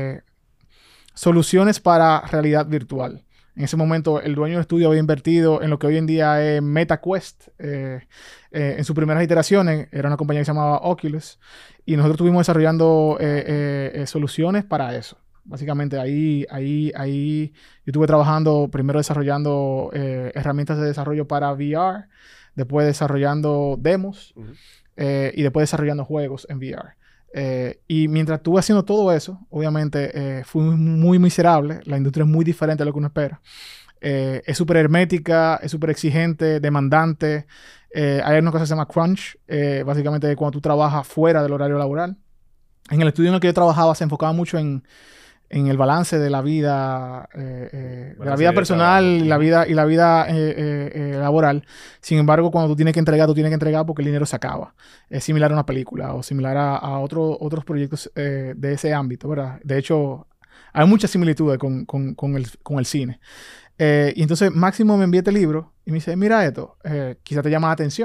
soluciones para realidad virtual. En ese momento el dueño del estudio había invertido en lo que hoy en día es MetaQuest. En sus primeras iteraciones era una compañía que se llamaba Oculus y nosotros estuvimos desarrollando soluciones para eso. Básicamente ahí yo estuve trabajando primero desarrollando herramientas de desarrollo para VR, después desarrollando demos y después desarrollando juegos en VR. Y mientras estuve haciendo todo eso, obviamente fui muy miserable. La industria es muy diferente a lo que uno espera. Es súper hermética, es súper exigente, demandante. Hay una cosa que se llama crunch, básicamente cuando tú trabajas fuera del horario laboral. En el estudio en el que yo trabajaba se enfocaba mucho en el balance de la vida, de la vida personal y la vida laboral. Sin embargo, cuando tú tienes que entregar porque el dinero se acaba. Es similar a una película o similar a otros proyectos de ese ámbito, ¿verdad? De hecho, hay muchas similitudes con el cine. Y entonces Máximo me envía este libro y me dice, mira esto, quizá te llama la atención.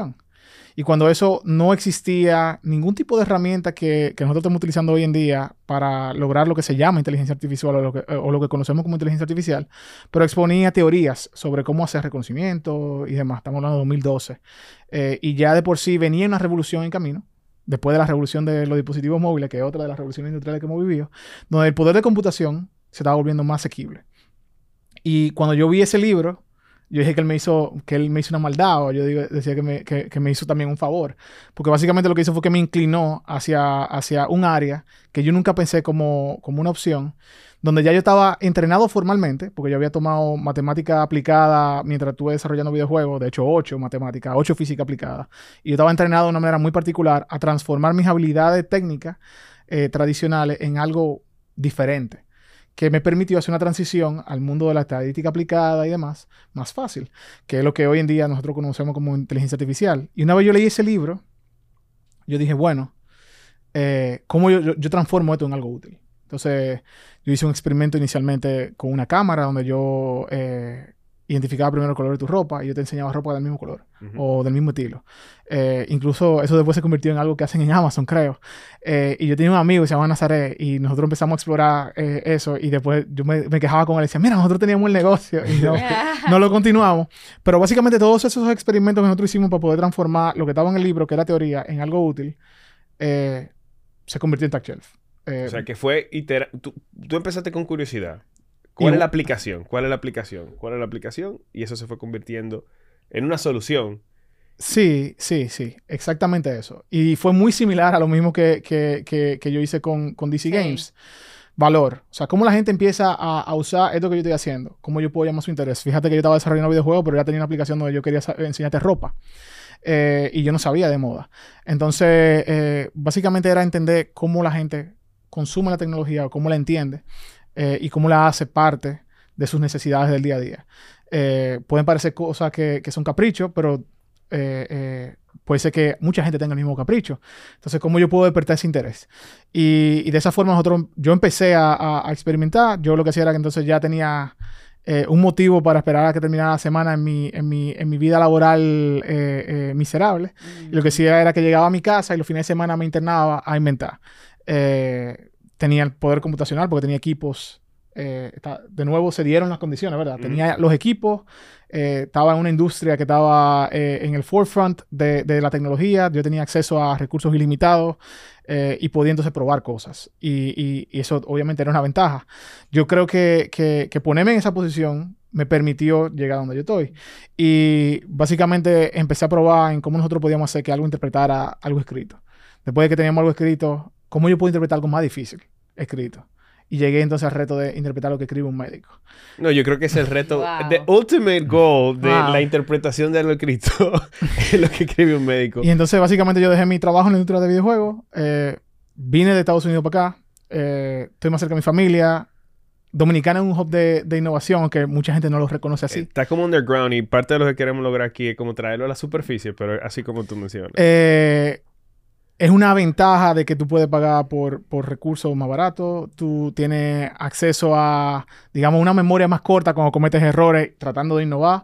Y cuando eso no existía ningún tipo de herramienta que nosotros estamos utilizando hoy en día para lograr lo que se llama inteligencia artificial o lo que conocemos como inteligencia artificial, pero exponía teorías sobre cómo hacer reconocimiento y demás. Estamos hablando de 2012. Y ya de por sí venía una revolución en camino, después de la revolución de los dispositivos móviles, que es otra de las revoluciones industriales que hemos vivido, donde el poder de computación se estaba volviendo más asequible. Y cuando yo vi ese libro, yo dije que él me hizo una maldad, o yo decía que me hizo también un favor. Porque básicamente lo que hizo fue que me inclinó hacia un área que yo nunca pensé como una opción, donde ya yo estaba entrenado formalmente, porque yo había tomado matemática aplicada mientras estuve desarrollando videojuegos, de hecho 8 matemáticas, 8 física aplicada, y yo estaba entrenado de una manera muy particular a transformar mis habilidades técnicas tradicionales en algo diferente, que me permitió hacer una transición al mundo de la estadística aplicada y demás más fácil, que es lo que hoy en día nosotros conocemos como inteligencia artificial. Y una vez yo leí ese libro, yo dije, bueno, ¿cómo yo transformo esto en algo útil? Entonces, yo hice un experimento inicialmente con una cámara donde yo identificaba primero el color de tu ropa y yo te enseñaba ropa del mismo color o del mismo estilo. Incluso eso después se convirtió en algo que hacen en Amazon, creo. Y yo tenía un amigo que se llama Nazaret y nosotros empezamos a explorar eso y después yo me quejaba con él y decía, mira, nosotros teníamos el negocio y no lo continuamos. Pero básicamente todos esos experimentos que nosotros hicimos para poder transformar lo que estaba en el libro, que era teoría, en algo útil, se convirtió en TackShelf. O sea, que fue... Tú empezaste con curiosidad. ¿Cuál es la aplicación? ¿Cuál es la aplicación? ¿Cuál es la aplicación? Y eso se fue convirtiendo en una solución. Sí. Exactamente eso. Y fue muy similar a lo mismo que yo hice con DC Games. Valor. O sea, cómo la gente empieza a usar esto que yo estoy haciendo. Cómo yo puedo llamar su interés. Fíjate que yo estaba desarrollando videojuegos, pero ya tenía una aplicación donde yo quería enseñarte ropa. Y yo no sabía de moda. Entonces, básicamente era entender cómo la gente consume la tecnología o cómo la entiende y cómo la hace parte de sus necesidades del día a día. Pueden parecer cosas que son caprichos, pero puede ser que mucha gente tenga el mismo capricho. Entonces, ¿cómo yo puedo despertar ese interés? Y de esa forma yo empecé a experimentar. Yo lo que hacía era que entonces ya tenía un motivo para esperar a que terminara la semana en mi vida laboral miserable. Y lo que hacía era que llegaba a mi casa y los fines de semana me internaba a inventar. Tenía el poder computacional porque tenía equipos. De nuevo se dieron las condiciones, ¿verdad? Tenía los equipos, estaba en una industria que estaba en el forefront de la tecnología. Yo tenía acceso a recursos ilimitados y podía entonces probar cosas. Y eso obviamente era una ventaja. Yo creo que ponerme en esa posición me permitió llegar a donde yo estoy. Y básicamente empecé a probar en cómo nosotros podíamos hacer que algo interpretara algo escrito. Después de que teníamos algo escrito, ¿cómo yo puedo interpretar algo más difícil escrito? Y llegué entonces al reto de interpretar lo que escribe un médico. No, yo creo que es el reto, the ultimate goal de la interpretación de lo escrito, es lo que escribe un médico. Y entonces básicamente yo dejé mi trabajo en la industria de videojuegos, vine de Estados Unidos para acá, estoy más cerca de mi familia. Dominicana es un hub de innovación, aunque mucha gente no lo reconoce así. Está como underground y parte de lo que queremos lograr aquí es como traerlo a la superficie, pero así como tú mencionas. Es una ventaja de que tú puedes pagar por recursos más baratos. Tú tienes acceso a, digamos, una memoria más corta cuando cometes errores tratando de innovar.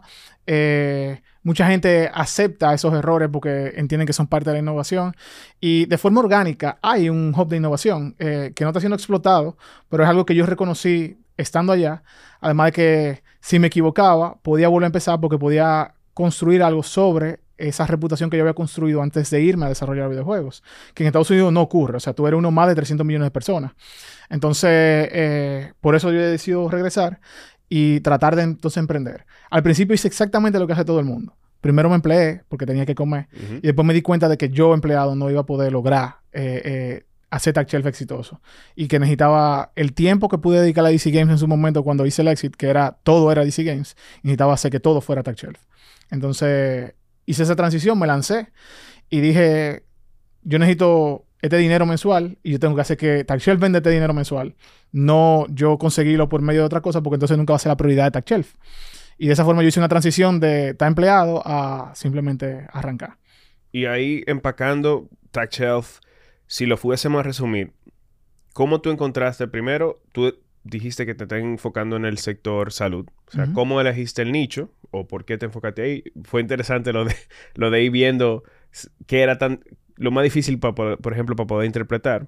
Mucha gente acepta esos errores porque entienden que son parte de la innovación. Y de forma orgánica hay un hub de innovación que no está siendo explotado, pero es algo que yo reconocí estando allá. Además de que si me equivocaba, podía volver a empezar porque podía construir algo sobre esa reputación que yo había construido antes de irme a desarrollar videojuegos, que en Estados Unidos no ocurre. O sea, tú eres uno más de 300 millones de personas. Entonces, por eso yo he decidido regresar y tratar de entonces emprender. Al principio hice exactamente lo que hace todo el mundo. Primero me empleé porque tenía que comer y después me di cuenta de que yo, empleado, no iba a poder lograr hacer TackShelf exitoso y que necesitaba el tiempo que pude dedicar a DC Games en su momento cuando hice el exit, que todo era DC Games, y necesitaba hacer que todo fuera TackShelf. Entonces hice esa transición, me lancé y dije, yo necesito este dinero mensual y yo tengo que hacer que TackShelf venda este dinero mensual. No yo conseguirlo por medio de otra cosa porque entonces nunca va a ser la prioridad de TackShelf. Y de esa forma yo hice una transición de estar empleado a simplemente arrancar. Y ahí empacando TackShelf, si lo fuésemos a resumir, ¿cómo tú encontraste? Primero, tú dijiste que te estás enfocando en el sector salud. O sea, ¿cómo elegiste el nicho? ¿O por qué te enfocaste ahí? Fue interesante lo de ir viendo que era lo más difícil, por ejemplo, para poder interpretar.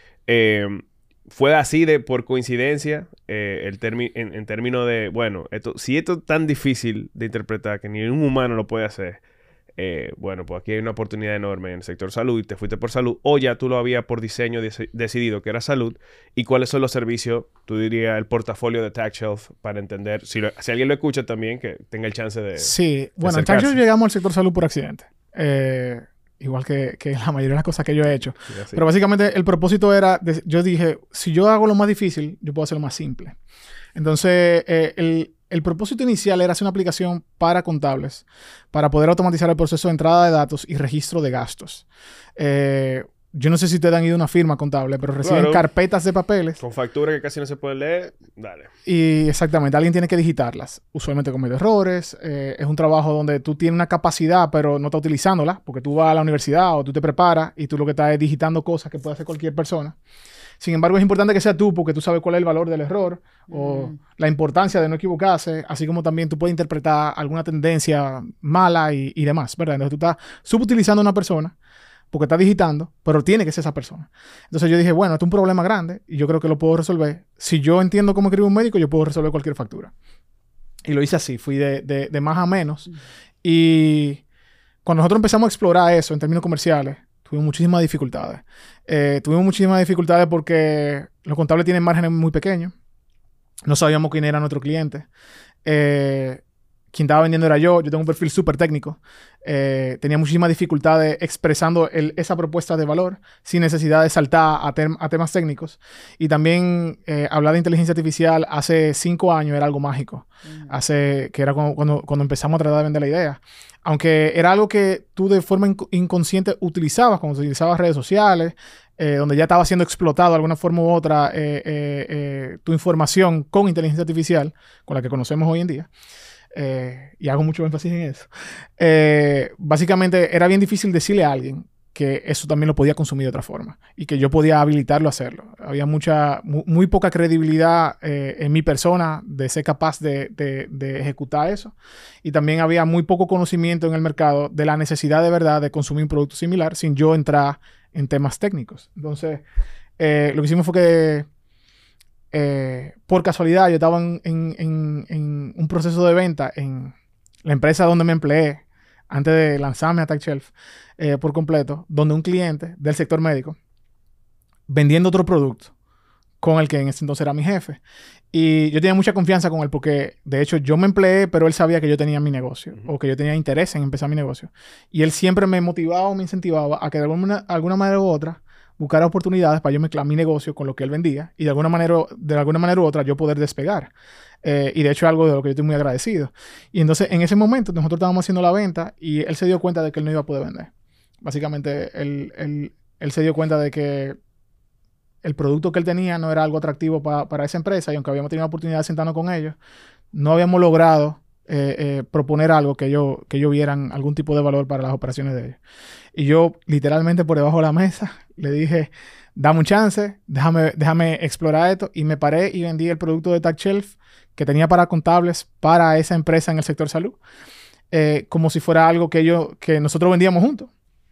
Fue así por coincidencia, en términos de, bueno, si esto es tan difícil de interpretar que ni un humano lo puede hacer, bueno, pues aquí hay una oportunidad enorme en el sector salud y te fuiste por salud, o ya tú lo habías por diseño decidido que era salud, y cuáles son los servicios, tú dirías, el portafolio de TaxShelf para entender, si alguien lo escucha también, que tenga el chance de... Sí, bueno, en TaxShelf llegamos al sector salud por accidente. Igual que la mayoría de las cosas que yo he hecho. Sí, pero básicamente el propósito era... yo dije, si yo hago lo más difícil, yo puedo hacer lo más simple. Entonces, el propósito inicial era hacer una aplicación para contables, para poder automatizar el proceso de entrada de datos y registro de gastos. Yo no sé si ustedes han ido a una firma contable, pero reciben carpetas de papeles. Con facturas que casi no se pueden leer, dale. Y exactamente, alguien tiene que digitarlas, usualmente con medio errores. Es un trabajo donde tú tienes una capacidad, pero no estás utilizándola, porque tú vas a la universidad o tú te preparas y tú lo que estás es digitando cosas que puede hacer cualquier persona. Sin embargo, es importante que sea tú, porque tú sabes cuál es el valor del error o la importancia de no equivocarse, así como también tú puedes interpretar alguna tendencia mala y demás, ¿verdad? Entonces tú estás subutilizando a una persona porque está digitando, pero tiene que ser esa persona. Entonces yo dije, bueno, esto es un problema grande y yo creo que lo puedo resolver. Si yo entiendo cómo escribe un médico, yo puedo resolver cualquier factura. Y lo hice así, fui de más a menos. Y cuando nosotros empezamos a explorar eso en términos comerciales, tuvimos muchísimas dificultades. Tuvimos muchísimas dificultades porque los contables tienen márgenes muy pequeños. No sabíamos quién era nuestro cliente. Quien estaba vendiendo era yo. Yo tengo un perfil súper técnico. Tenía muchísimas dificultades expresando esa propuesta de valor sin necesidad de saltar a temas técnicos. Y también hablar de inteligencia artificial hace 5 años era algo mágico. Que era cuando empezamos a tratar de vender la idea. Aunque era algo que tú de forma inconsciente utilizabas cuando utilizabas redes sociales, donde ya estaba siendo explotado de alguna forma u otra tu información con inteligencia artificial, con la que conocemos hoy en día. Y hago mucho énfasis en eso. Básicamente era bien difícil decirle a alguien que eso también lo podía consumir de otra forma y que yo podía habilitarlo a hacerlo. Había muy poca credibilidad en mi persona de ser capaz de ejecutar eso, y también había muy poco conocimiento en el mercado de la necesidad de verdad de consumir un producto similar sin yo entrar en temas técnicos. Entonces, lo que hicimos fue que por casualidad yo estaba en un proceso de venta en la empresa donde me empleé antes de lanzarme a TaxShelf por completo, donde un cliente del sector médico vendiendo otro producto con el que en ese entonces era mi jefe. Y yo tenía mucha confianza con él porque, de hecho, yo me empleé, pero él sabía que yo tenía mi negocio o que yo tenía interés en empezar mi negocio. Y él siempre me motivaba o me incentivaba a que de alguna manera u otra buscar oportunidades para yo mezclar mi negocio con lo que él vendía y de alguna manera u otra yo poder despegar. Y de hecho es algo de lo que yo estoy muy agradecido. Y entonces en ese momento nosotros estábamos haciendo la venta y él se dio cuenta de que él no iba a poder vender. Básicamente él se dio cuenta de que el producto que él tenía no era algo atractivo para esa empresa, y aunque habíamos tenido la oportunidad de sentarnos con ellos, no habíamos logrado proponer algo que ellos vieran algún tipo de valor para las operaciones de ellos. Y yo, literalmente por debajo de la mesa, le dije, dame un chance, déjame explorar esto. Y me paré y vendí el producto de TaxShelf que tenía para contables para esa empresa en el sector salud, como si fuera algo que nosotros vendíamos juntos.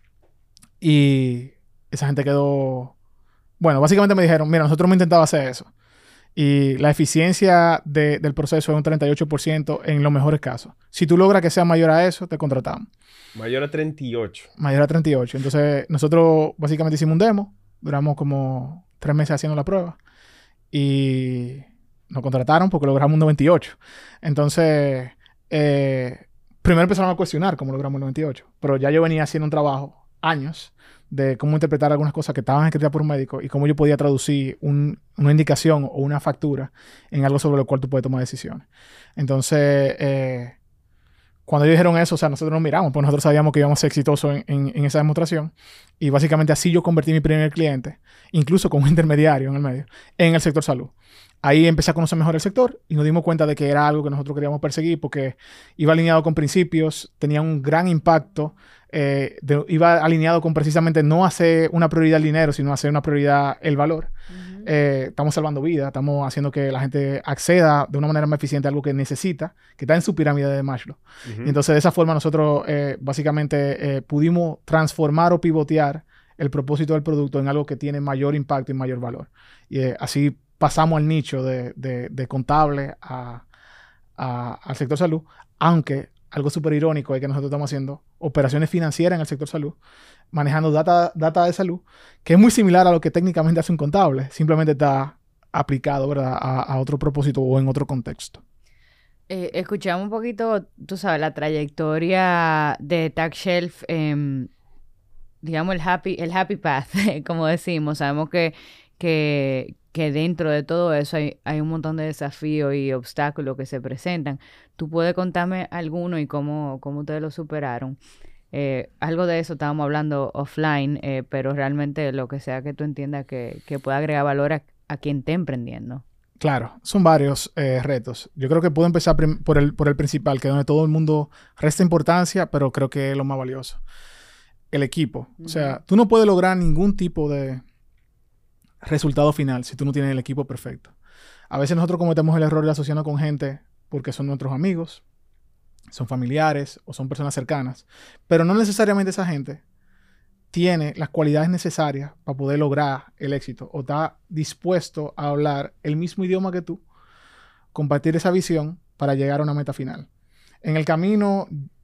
Y esa gente quedó... Bueno, básicamente me dijeron, mira, nosotros hemos intentado hacer eso. Y la eficiencia del proceso es un 38% en los mejores casos. Si tú logras que sea mayor a eso, te contratamos. Mayor a 38. Mayor a 38. Entonces, nosotros básicamente hicimos un demo. Duramos como 3 meses haciendo la prueba. Y nos contrataron porque logramos un 98. Entonces, primero empezaron a cuestionar cómo logramos el 98. Pero ya yo venía haciendo un trabajo, años, de cómo interpretar algunas cosas que estaban escritas por un médico y cómo yo podía traducir una indicación o una factura en algo sobre lo cual tú puedes tomar decisiones. Entonces, cuando ellos dijeron eso, o sea, nosotros nos miramos, pues nosotros sabíamos que íbamos a ser exitosos en esa demostración. Y básicamente así yo convertí mi primer cliente, incluso como intermediario en el medio, en el sector salud. Ahí empecé a conocer mejor el sector y nos dimos cuenta de que era algo que nosotros queríamos perseguir porque iba alineado con principios, tenía un gran impacto, iba alineado con precisamente no hacer una prioridad el dinero, sino hacer una prioridad el valor. Estamos salvando vidas, estamos haciendo que la gente acceda de una manera más eficiente a algo que necesita, que está en su pirámide de Maslow. Y entonces de esa forma nosotros básicamente pudimos transformar o pivotear el propósito del producto en algo que tiene mayor impacto y mayor valor. Y así pasamos al nicho de contable al sector salud, aunque algo súper irónico es que nosotros estamos haciendo operaciones financieras en el sector salud, manejando data de salud, que es muy similar a lo que técnicamente hace un contable, simplemente está aplicado, ¿verdad?, a otro propósito o en otro contexto. Escuchamos un poquito, tú sabes, la trayectoria de TaxShelf, digamos el happy path, como decimos. Sabemos que dentro de todo eso hay un montón de desafíos y obstáculos que se presentan. ¿Tú puedes contarme alguno y cómo ustedes lo superaron? Algo de eso estábamos hablando offline, pero realmente lo que sea que tú entiendas que pueda agregar valor a quien esté emprendiendo. Claro, son varios retos. Yo creo que puedo empezar por el principal, que es donde todo el mundo resta importancia, pero creo que es lo más valioso. El equipo. O sea, tú no puedes lograr ningún tipo de resultado final si tú no tienes el equipo perfecto. A veces nosotros cometemos el error de asociarnos con gente porque son nuestros amigos, son familiares o son personas cercanas, pero no necesariamente esa gente tiene las cualidades necesarias para poder lograr el éxito o está dispuesto a hablar el mismo idioma que tú, compartir esa visión para llegar a una meta final. En el camino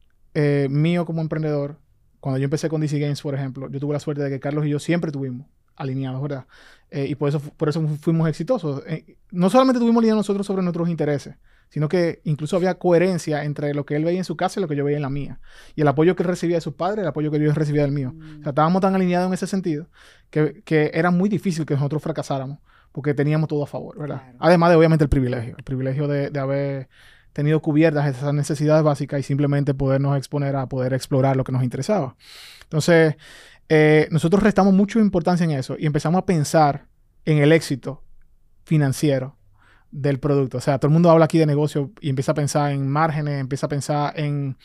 mío como emprendedor, cuando yo empecé con DC Games, por ejemplo, yo tuve la suerte de que Carlos y yo siempre tuvimos alineados, ¿verdad? Y por eso fuimos exitosos. No solamente tuvimos alineados nosotros sobre nuestros intereses, sino que incluso había coherencia entre lo que él veía en su casa y lo que yo veía en la mía. Y el apoyo que él recibía de sus padres, el apoyo que yo recibía del mío. O sea, estábamos tan alineados en ese sentido que era muy difícil que nosotros fracasáramos porque teníamos todo a favor, ¿verdad? Claro. Además de, obviamente, el privilegio de haber tenido cubiertas esas necesidades básicas y simplemente podernos exponer a poder explorar lo que nos interesaba. Entonces, nosotros restamos mucha importancia en eso y empezamos a pensar en el éxito financiero del producto. O sea, todo el mundo habla aquí de negocio y empieza a pensar en márgenes, empieza a pensar en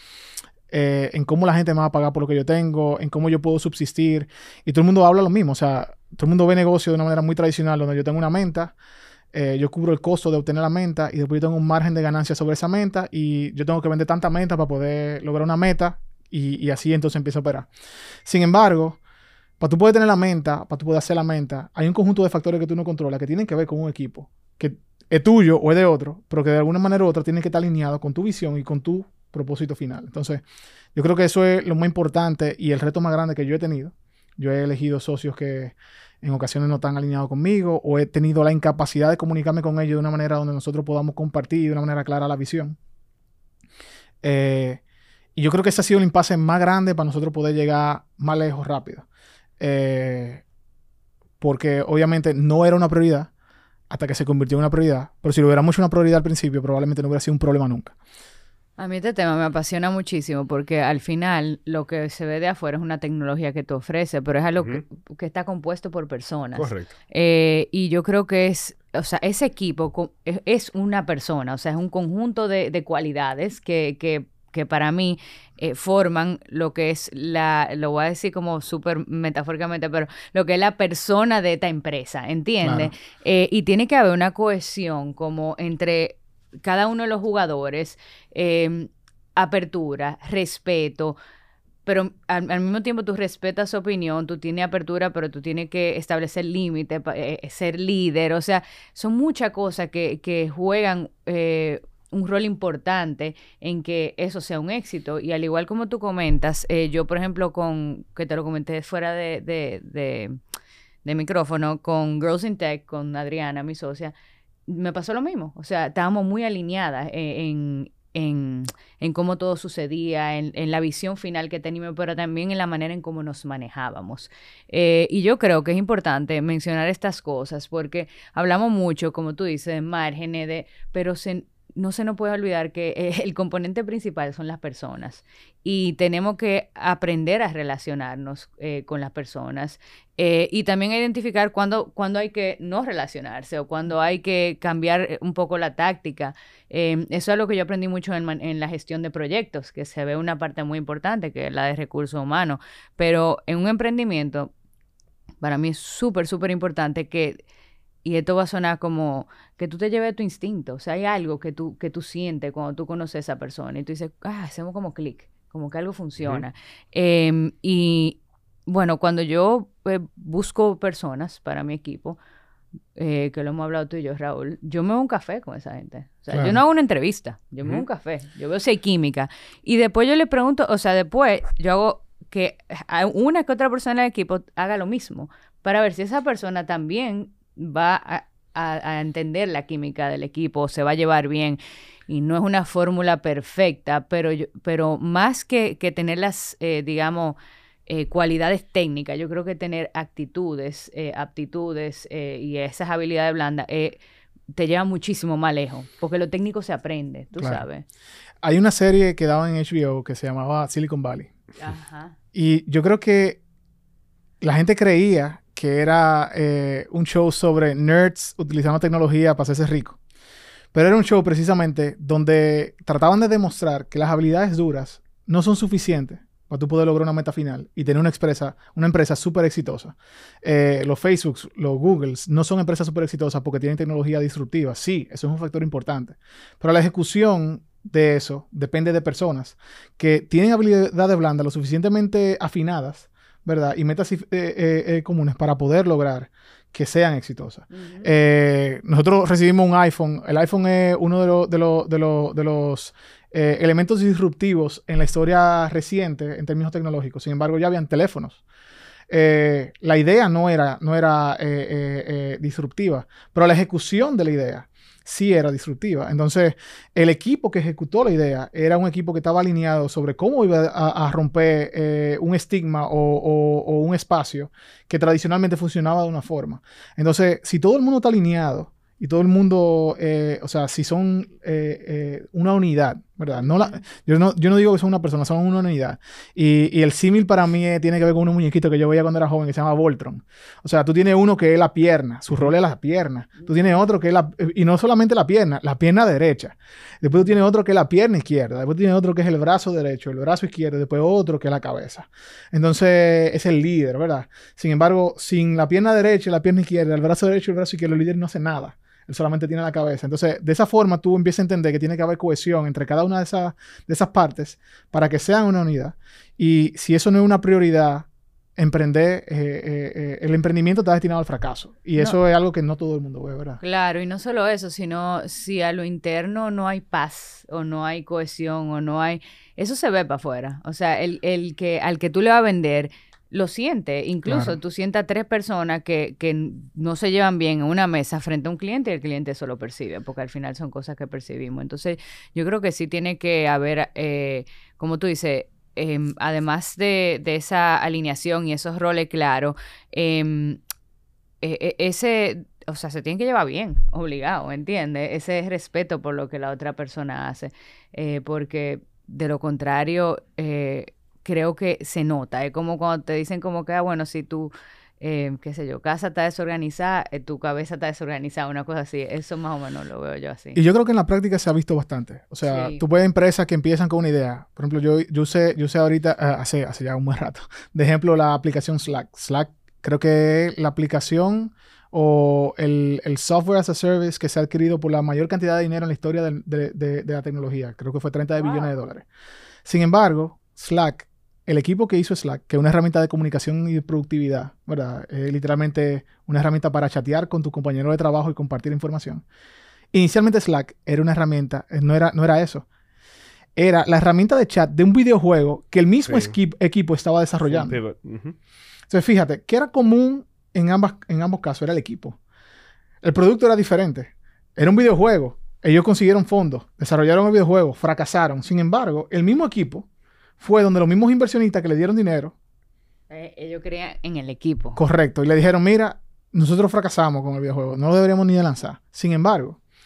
cómo la gente me va a pagar por lo que yo tengo, en cómo yo puedo subsistir. Y todo el mundo habla lo mismo. O sea, todo el mundo ve negocio de una manera muy tradicional, donde yo tengo una menta, yo cubro el costo de obtener la menta y después yo tengo un margen de ganancia sobre esa menta y yo tengo que vender tanta menta para poder lograr una meta y así entonces empiezo a operar. Sin embargo, para tú poder tener la menta, para tú poder hacer la menta, hay un conjunto de factores que tú no controlas que tienen que ver con un equipo que es tuyo o es de otro, pero que de alguna manera u otra tiene que estar alineado con tu visión y con tu propósito final. Entonces, yo creo que eso es lo más importante y el reto más grande que yo he tenido. Yo he elegido socios que en ocasiones no están alineados conmigo o he tenido la incapacidad de comunicarme con ellos de una manera donde nosotros podamos compartir de una manera clara la visión. Y yo creo que ese ha sido el impasse más grande para nosotros poder llegar más lejos rápido. Porque obviamente no era una prioridad hasta que se convirtió en una prioridad. Pero si lo hubiéramos hecho una prioridad al principio, probablemente no hubiera sido un problema nunca. A mí este tema me apasiona muchísimo porque al final lo que se ve de afuera es una tecnología que te ofrece, pero es algo que está compuesto por personas. Correcto. Y yo creo que o sea, ese equipo es una persona, o sea, es un conjunto de cualidades que para mí forman lo que es lo voy a decir como súper metafóricamente, pero lo que es la persona de esta empresa, ¿entiendes? Claro. Y tiene que haber una cohesión como entre cada uno de los jugadores, apertura, respeto, pero al mismo tiempo tú respetas su opinión, tú tienes apertura, pero tú tienes que establecer límites, ser líder, o sea, son muchas cosas que juegan un rol importante en que eso sea un éxito. Y al igual como tú comentas, yo por ejemplo que te lo comenté fuera de micrófono, con Girls in Tech, con Adriana, mi socia, me pasó lo mismo. O sea, estábamos muy alineadas en cómo todo sucedía, en la visión final que teníamos, pero también en la manera en cómo nos manejábamos. Y yo creo que es importante mencionar estas cosas porque hablamos mucho, como tú dices, de márgenes, pero no se nos puede olvidar que el componente principal son las personas y tenemos que aprender a relacionarnos con las personas y también identificar cuándo hay que no relacionarse o cuándo hay que cambiar un poco la táctica. Eso es lo que yo aprendí mucho en la gestión de proyectos, que se ve una parte muy importante, que es la de recursos humanos. Pero en un emprendimiento, para mí es súper, súper importante que... Y esto va a sonar como que tú te lleves tu instinto. O sea, hay algo que tú sientes cuando tú conoces a esa persona. Y tú dices, hacemos como clic, como que algo funciona. Y bueno, cuando yo busco personas para mi equipo, que lo hemos hablado tú y yo, Raúl, yo me voy a un café con esa gente. O sea, yo no hago una entrevista, yo me voy a un café. Yo veo si hay química. Y después yo le pregunto, o sea, después yo hago que una que otra persona del equipo haga lo mismo para ver si esa persona también va a entender la química del equipo, se va a llevar bien. Y no es una fórmula perfecta, pero más que tener las, digamos, cualidades técnicas, yo creo que tener actitudes, aptitudes y esas habilidades blandas te llevan muchísimo más lejos, porque lo técnico se aprende, tú sabes. Hay una serie que daba en HBO que se llamaba Silicon Valley. Ajá. Y yo creo que la gente creía que era un show sobre nerds utilizando tecnología para hacerse rico. Pero era un show precisamente donde trataban de demostrar que las habilidades duras no son suficientes para tú poder lograr una meta final y tener una empresa súper exitosa. Los Facebooks, los Googles no son empresas súper exitosas porque tienen tecnología disruptiva. Sí, eso es un factor importante. Pero la ejecución de eso depende de personas que tienen habilidades blandas lo suficientemente afinadas, ¿verdad? Y metas comunes para poder lograr que sean exitosas. Nosotros recibimos un iPhone. El iPhone es uno de los elementos disruptivos en la historia reciente en términos tecnológicos. Sin embargo, ya habían teléfonos. La idea no era disruptiva, pero la ejecución de la idea sí era disruptiva. Entonces, el equipo que ejecutó la idea era un equipo que estaba alineado sobre cómo iba a romper un estigma o un espacio que tradicionalmente funcionaba de una forma. Entonces, si todo el mundo está alineado y todo el mundo, o sea, si son una unidad, ¿verdad? Yo no digo que son una persona, son una unidad. Y el símil para mí tiene que ver con unos muñequitos que yo veía cuando era joven que se llama Voltron. O sea, tú tienes uno que es la pierna, su rol es la pierna. Tú tienes otro que es y no solamente la pierna derecha. Después tú tienes otro que es la pierna izquierda. Después tú tienes otro que es el brazo derecho, el brazo izquierdo. Después otro que es la cabeza. Entonces, es el líder, ¿verdad? Sin embargo, sin la pierna derecha y la pierna izquierda, el brazo derecho y el brazo izquierdo, el líder no hace nada. Él solamente tiene la cabeza. Entonces, de esa forma, tú empiezas a entender que tiene que haber cohesión entre cada una de esas partes para que sean una unidad. Y si eso no es una prioridad, emprender, el emprendimiento está destinado al fracaso. Y eso es algo que no todo el mundo ve, ¿verdad? Claro, y no solo eso, sino si a lo interno no hay paz, o no hay cohesión, o no hay... Eso se ve para afuera. O sea, al que tú le vas a vender... Lo siente, incluso claro. Tú sientas 3 personas que no se llevan bien en una mesa frente a un cliente y el cliente eso lo percibe, porque al final son cosas que percibimos. Entonces, yo creo que sí tiene que haber, como tú dices, además de esa alineación y esos roles claros, o sea, se tiene que llevar bien, obligado, ¿entiendes? Ese respeto por lo que la otra persona hace, porque de lo contrario... creo que se nota, es como cuando te dicen como que, bueno, si tu, qué sé yo, casa está desorganizada, tu cabeza está desorganizada, una cosa así, eso más o menos lo veo yo así. Y yo creo que en la práctica se ha visto bastante, o sea, sí. Tú ves empresas que empiezan con una idea, por ejemplo, yo usé ahorita, hace ya un buen rato, de ejemplo, la aplicación Slack creo que es la aplicación o el software as a service que se ha adquirido por la mayor cantidad de dinero en la historia de la tecnología, creo que fue 30 billones de dólares. Sin embargo, Slack, el equipo que hizo Slack, que es una herramienta de comunicación y de productividad, ¿verdad? Literalmente una herramienta para chatear con tu compañero de trabajo y compartir información. Inicialmente Slack era una herramienta, no era eso. Era la herramienta de chat de un videojuego que el mismo equipo estaba desarrollando. Entonces, fíjate, ¿qué era común en ambos casos? Era el equipo. El producto era diferente. Era un videojuego. Ellos consiguieron fondos, desarrollaron el videojuego, fracasaron. Sin embargo, el mismo equipo fue donde los mismos inversionistas que le dieron dinero... ellos creían en el equipo. Correcto. Y le dijeron, mira, nosotros fracasamos con el videojuego. No lo deberíamos ni de lanzar. Sin embargo,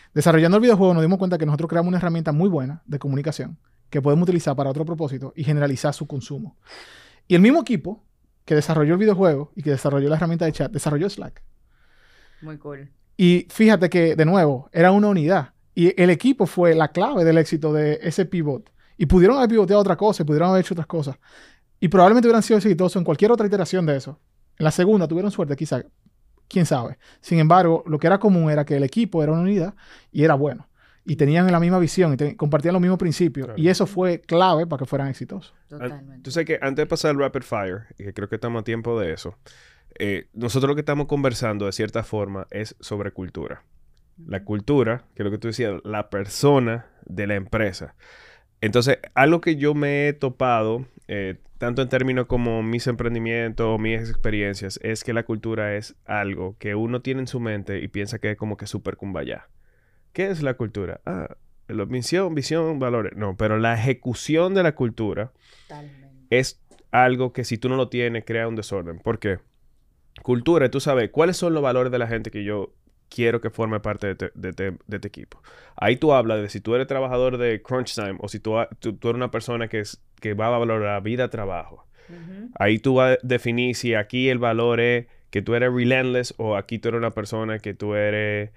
Desarrollando el videojuego nos dimos cuenta que nosotros creamos una herramienta muy buena de comunicación que podemos utilizar para otro propósito y generalizar su consumo. Y el mismo equipo que desarrolló el videojuego y que desarrolló la herramienta de chat, desarrolló Slack. Muy cool. Y fíjate que, de nuevo, era una unidad. Y el equipo fue la clave del éxito de ese pivot. Y pudieron haber pivoteado otra cosa, y pudieron haber hecho otras cosas. Y probablemente hubieran sido exitosos en cualquier otra iteración de eso. En la segunda tuvieron suerte, quizá. Quién sabe. Sin embargo, lo que era común era que el equipo era una unidad y era bueno. Y tenían la misma visión y compartían los mismos principios. Claro. Y eso fue clave para que fueran exitosos. Totalmente. Tú sabes que antes de pasar al Rapid Fire, y que creo que estamos a tiempo de eso, nosotros lo que estamos conversando de cierta forma es sobre cultura. La cultura, que es lo que tú decías, la persona de la empresa. Entonces, algo que yo me he topado, tanto en términos como mis emprendimientos o mis experiencias, es que la cultura es algo que uno tiene en su mente y piensa que es como que súper kumbaya. ¿Qué es la cultura? La misión, visión, valores. No, pero la ejecución de la cultura es algo que si tú no lo tienes, crea un desorden. ¿Por qué? Cultura, tú sabes cuáles son los valores de la gente que yo quiero que forme parte de este equipo. Ahí tú hablas de si tú eres trabajador de Crunch Time o si tú eres una persona que va a valorar vida-trabajo. Ahí tú vas a definir si aquí el valor es que tú eres relentless o aquí tú eres una persona que tú eres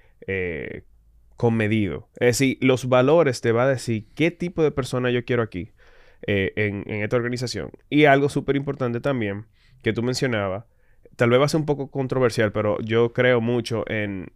comedido. Es decir, los valores te va a decir qué tipo de persona yo quiero aquí en esta organización. Y algo súper importante también que tú mencionabas, tal vez va a ser un poco controversial, pero yo creo mucho en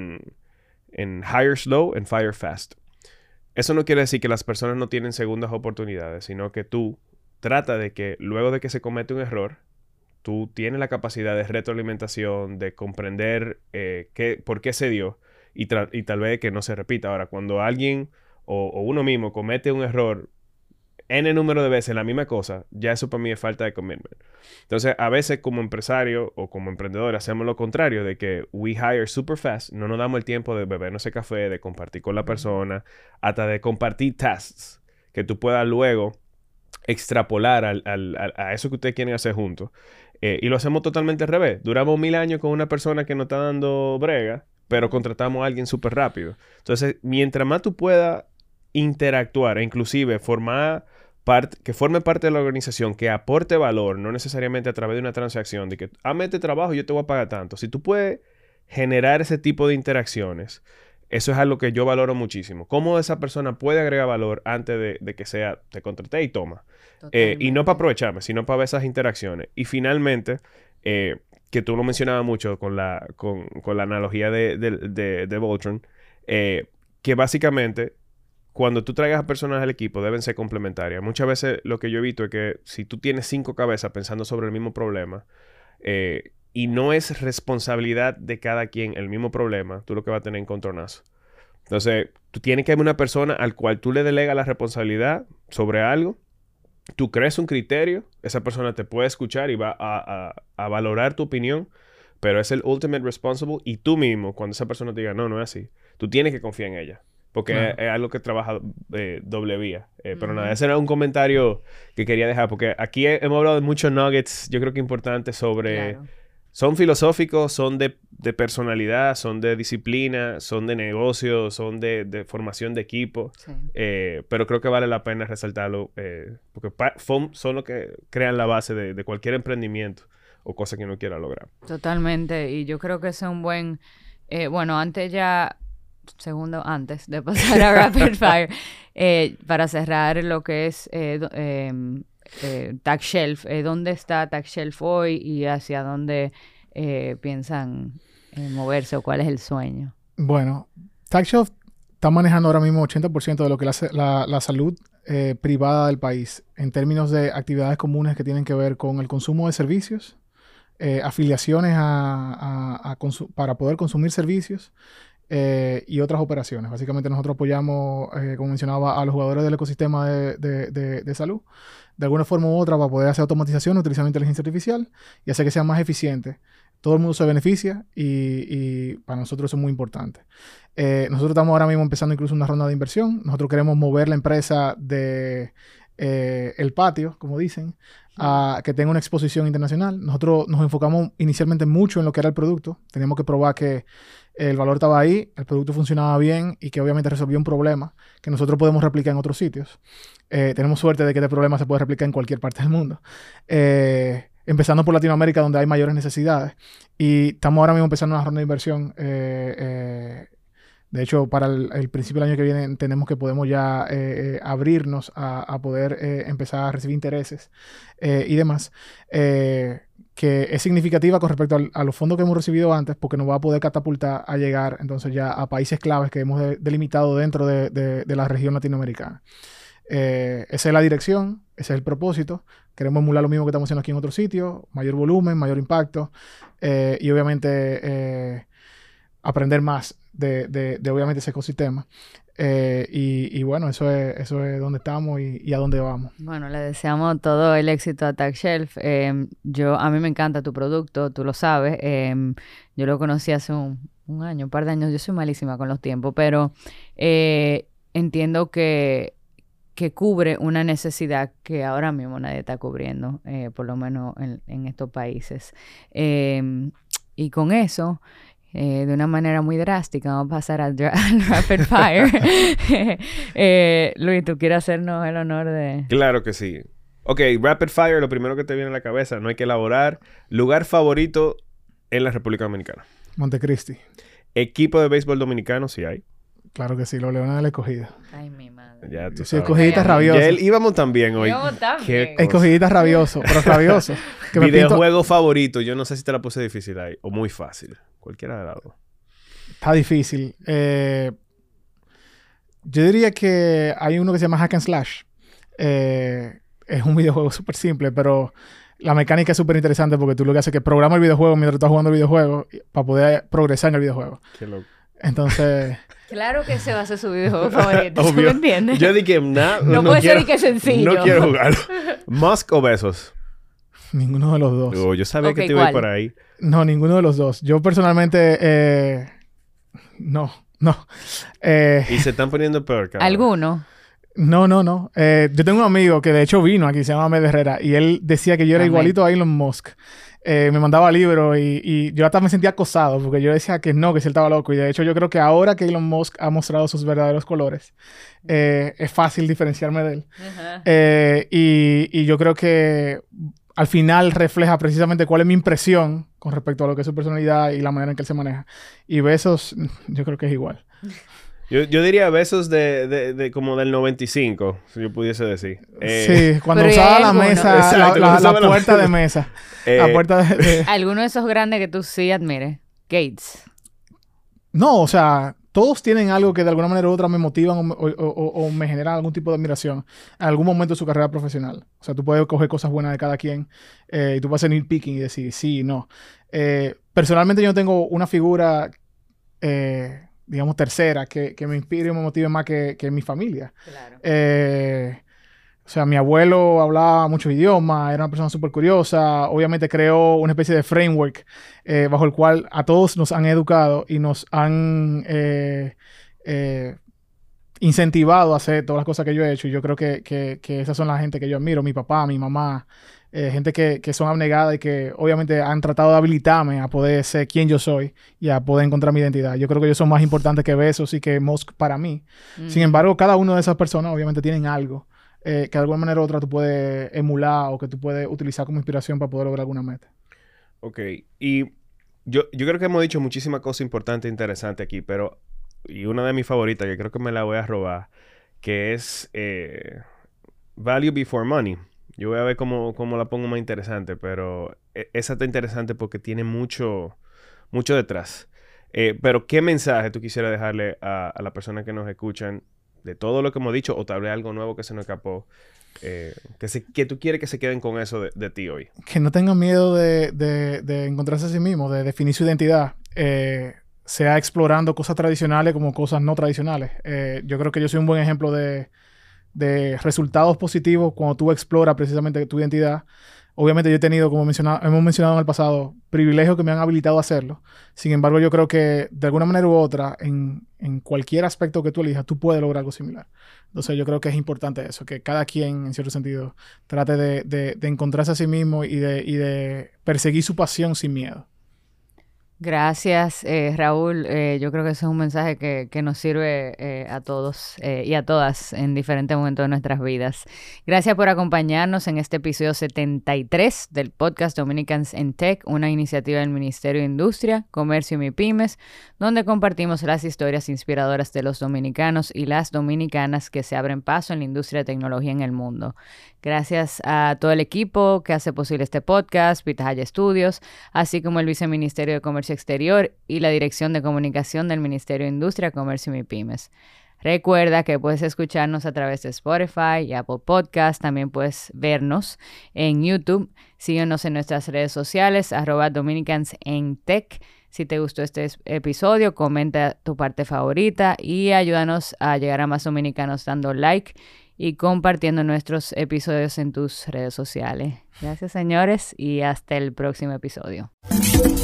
hire slow and fire fast. Eso no quiere decir que las personas no tienen segundas oportunidades, sino que tú trata de que luego de que se comete un error, tú tienes la capacidad de retroalimentación, de comprender por qué se dio y tal vez que no se repita. Ahora, cuando alguien o uno mismo comete un error N número de veces la misma cosa, ya eso para mí es falta de commitment. Entonces, a veces como empresario o como emprendedor hacemos lo contrario, de que we hire super fast, no nos damos el tiempo de bebernos ese café, de compartir con la persona, hasta de compartir tasks que tú puedas luego extrapolar a eso que ustedes quieren hacer juntos. Y lo hacemos totalmente al revés. Duramos 1000 años con una persona que nos está dando brega, pero contratamos a alguien súper rápido. Entonces, mientras más tú puedas interactuar e inclusive que forme parte de la organización, que aporte valor, no necesariamente a través de una transacción, de que, este trabajo y yo te voy a pagar tanto. Si tú puedes generar ese tipo de interacciones, eso es algo que yo valoro muchísimo. Cómo esa persona puede agregar valor antes de que sea, te contraté y toma. Y no para aprovecharme, sino para ver esas interacciones. Y finalmente, que tú lo mencionabas mucho con la analogía de Voltron, que básicamente cuando tú traigas a personas al equipo deben ser complementarias. Muchas veces lo que yo he visto es que si tú tienes 5 cabezas pensando sobre el mismo problema y no es responsabilidad de cada quien el mismo problema, tú lo que vas a tener es encontronazo. Entonces, tú tienes que haber una persona al cual tú le delegas la responsabilidad sobre algo, tú crees un criterio, esa persona te puede escuchar y va a valorar tu opinión, pero es el ultimate responsible y tú mismo, cuando esa persona te diga, no es así, tú tienes que confiar en ella. Porque es algo que trabaja doble vía. Pero nada, ese era un comentario que quería dejar. Porque aquí hemos hablado de muchos nuggets, yo creo que importantes sobre... Claro. Son filosóficos, son de personalidad, son de disciplina, son de negocio, son de formación de equipo. Sí. Pero creo que vale la pena resaltarlo. Porque son los que crean la base de cualquier emprendimiento o cosa que uno quiera lograr. Totalmente. Y yo creo que ese es un buen... antes de pasar a Rapid Fire, para cerrar lo que es Tag Shelf, ¿dónde está Tag Shelf hoy y hacia dónde piensan moverse o cuál es el sueño? Bueno, Tag Shelf está manejando ahora mismo 80% de lo que es la salud privada del país en términos de actividades comunes que tienen que ver con el consumo de servicios, afiliaciones para poder consumir servicios, y otras operaciones. Básicamente nosotros apoyamos, como mencionaba, a los jugadores del ecosistema de salud, de alguna forma u otra, para poder hacer automatización utilizando inteligencia artificial y hacer que sea más eficiente. Todo el mundo se beneficia y para nosotros eso es muy importante. Nosotros estamos ahora mismo empezando incluso una ronda de inversión. Nosotros queremos mover la empresa de el patio, como dicen, a que tenga una exposición internacional. Nosotros nos enfocamos inicialmente mucho en lo que era el producto. Teníamos que probar que el valor estaba ahí, el producto funcionaba bien y que obviamente resolvió un problema que nosotros podemos replicar en otros sitios. Tenemos suerte de que este problema se puede replicar en cualquier parte del mundo. Empezando por Latinoamérica, donde hay mayores necesidades. Y estamos ahora mismo empezando una ronda de inversión. De hecho, para el principio del año que viene entendemos que podemos ya abrirnos a poder empezar a recibir intereses y demás. Que es significativa con respecto a los fondos que hemos recibido antes, porque nos va a poder catapultar a llegar entonces ya a países claves que hemos delimitado dentro de la región latinoamericana. Esa es la dirección, ese es el propósito. Queremos emular lo mismo que estamos haciendo aquí en otros sitios, mayor volumen, mayor impacto y obviamente aprender más de obviamente ese ecosistema. Y bueno, eso es donde estamos y a dónde vamos. Bueno, le deseamos todo el éxito a TagShelf. A mí me encanta tu producto, tú lo sabes. Yo lo conocí hace un año, un par de años. Yo soy malísima con los tiempos, pero entiendo que cubre una necesidad que ahora mismo nadie está cubriendo, por lo menos en estos países. Y con eso, de una manera muy drástica, vamos a pasar al Rapid Fire. Luis, ¿tú quieres hacernos el honor de...? Claro que sí. Ok, Rapid Fire, lo primero que te viene a la cabeza, no hay que elaborar. Lugar favorito en la República Dominicana. Montecristi. Equipo de béisbol dominicano, sí hay. Claro que sí, los Leones del Escogido. Ay, mi madre. Ya tú Sí, sabes. escogidita rabioso. Ya íbamos también hoy. Íbamos tan Qué bien. cosa. Escogidita rabioso, pero rabioso. Que me pinto... Videojuego favorito. Yo no sé si te la puse difícil ahí. O muy fácil. Cualquiera de las dos. Está difícil. Yo diría que hay uno que se llama Hack and Slash. Es un videojuego súper simple, pero la mecánica es súper interesante porque tú lo que haces es que programa el videojuego mientras estás jugando el videojuego para poder progresar en el videojuego. Qué loco. Entonces... Claro que ese va a ser su videojuego favorito. ¿Tú Obvio. me entiendes? Yo dije, no puede ser ni que sencillo. No quiero jugarlo. ¿Musk o Besos? Ninguno de los dos. Oh, yo sabía Ok, que te iba a ir ¿cuál? por ahí. No, ninguno de los dos. Yo personalmente... No. Y se están poniendo peor, cabrón. ¿Alguno? No. Yo tengo un amigo que de hecho vino aquí, se llama Ahmed Herrera, y él decía que yo era Amén. igualito a Elon Musk. Me mandaba libros y yo hasta me sentía acosado porque yo decía que no, que si él estaba loco. Y de hecho yo creo que ahora que Elon Musk ha mostrado sus verdaderos colores, es fácil diferenciarme de él. Ajá. Y yo creo que al final refleja precisamente cuál es mi impresión con respecto a lo que es su personalidad y la manera en que él se maneja. Y Besos, yo creo que es igual. Yo diría Besos de como del 95, si yo pudiese decir. Sí, cuando Pero ¿y usaba hay la alguno? mesa, Exacto, cuando la usaba la puerta mesa. de mesa. Eh, La puerta de... ¿Alguno de esos grandes que tú sí admires? Gates. No, o sea, todos tienen algo que de alguna manera u otra me motivan o me generan algún tipo de admiración en algún momento de su carrera profesional. O sea, tú puedes coger cosas buenas de cada quien y tú puedes hacer nitpicking y decir sí, no. Personalmente yo no tengo una figura, digamos, tercera que me inspire y me motive más que mi familia. Claro. O sea, mi abuelo hablaba muchos idiomas, era una persona súper curiosa. Obviamente creó una especie de framework bajo el cual a todos nos han educado y nos han incentivado a hacer todas las cosas que yo he hecho. Y yo creo que esas son la gente que yo admiro. Mi papá, mi mamá, gente que son abnegadas y que obviamente han tratado de habilitarme a poder ser quien yo soy y a poder encontrar mi identidad. Yo creo que ellos son más importantes que Besos y que Musk para mí. Sin embargo, cada una de esas personas obviamente tienen algo que de alguna manera u otra tú puedes emular o que tú puedes utilizar como inspiración para poder lograr alguna meta. Ok. Y yo creo que hemos dicho muchísimas cosas importantes e interesantes aquí, pero... Y una de mis favoritas, que creo que me la voy a robar, que es Value Before Money. Yo voy a ver cómo la pongo más interesante, pero esa está interesante porque tiene mucho detrás. Pero, ¿qué mensaje tú quisieras dejarle a las personas que nos escuchan de todo lo que hemos dicho, o tal vez algo nuevo que se nos escapó, que tú quieres que se queden con eso de ti hoy? Que no tengan miedo de encontrarse a sí mismos, de definir su identidad, sea explorando cosas tradicionales como cosas no tradicionales. Yo creo que yo soy un buen ejemplo de resultados positivos cuando tú exploras precisamente tu identidad. Obviamente yo he tenido, como hemos mencionado en el pasado, privilegios que me han habilitado a hacerlo. Sin embargo, yo creo que de alguna manera u otra, en cualquier aspecto que tú elijas, tú puedes lograr algo similar. Entonces yo creo que es importante eso, que cada quien, en cierto sentido, trate de encontrarse a sí mismo y de perseguir su pasión sin miedo. Gracias, Raúl. Yo creo que ese es un mensaje que nos sirve a todos y a todas en diferentes momentos de nuestras vidas. Gracias por acompañarnos en este episodio 73 del podcast Dominicans in Tech, una iniciativa del Ministerio de Industria, Comercio y MIPYMES, donde compartimos las historias inspiradoras de los dominicanos y las dominicanas que se abren paso en la industria de tecnología en el mundo. Gracias a todo el equipo que hace posible este podcast, Pitahaya Studios, así como el Viceministerio de Comercio Exterior y la Dirección de Comunicación del Ministerio de Industria, Comercio y MIPYMES. Recuerda que puedes escucharnos a través de Spotify y Apple Podcasts. También puedes vernos en YouTube. Síguenos en nuestras redes sociales, @DominicansInTech. Si te gustó este episodio, comenta tu parte favorita y ayúdanos a llegar a más dominicanos dando like y compartiendo nuestros episodios en tus redes sociales. Gracias, señores, y hasta el próximo episodio.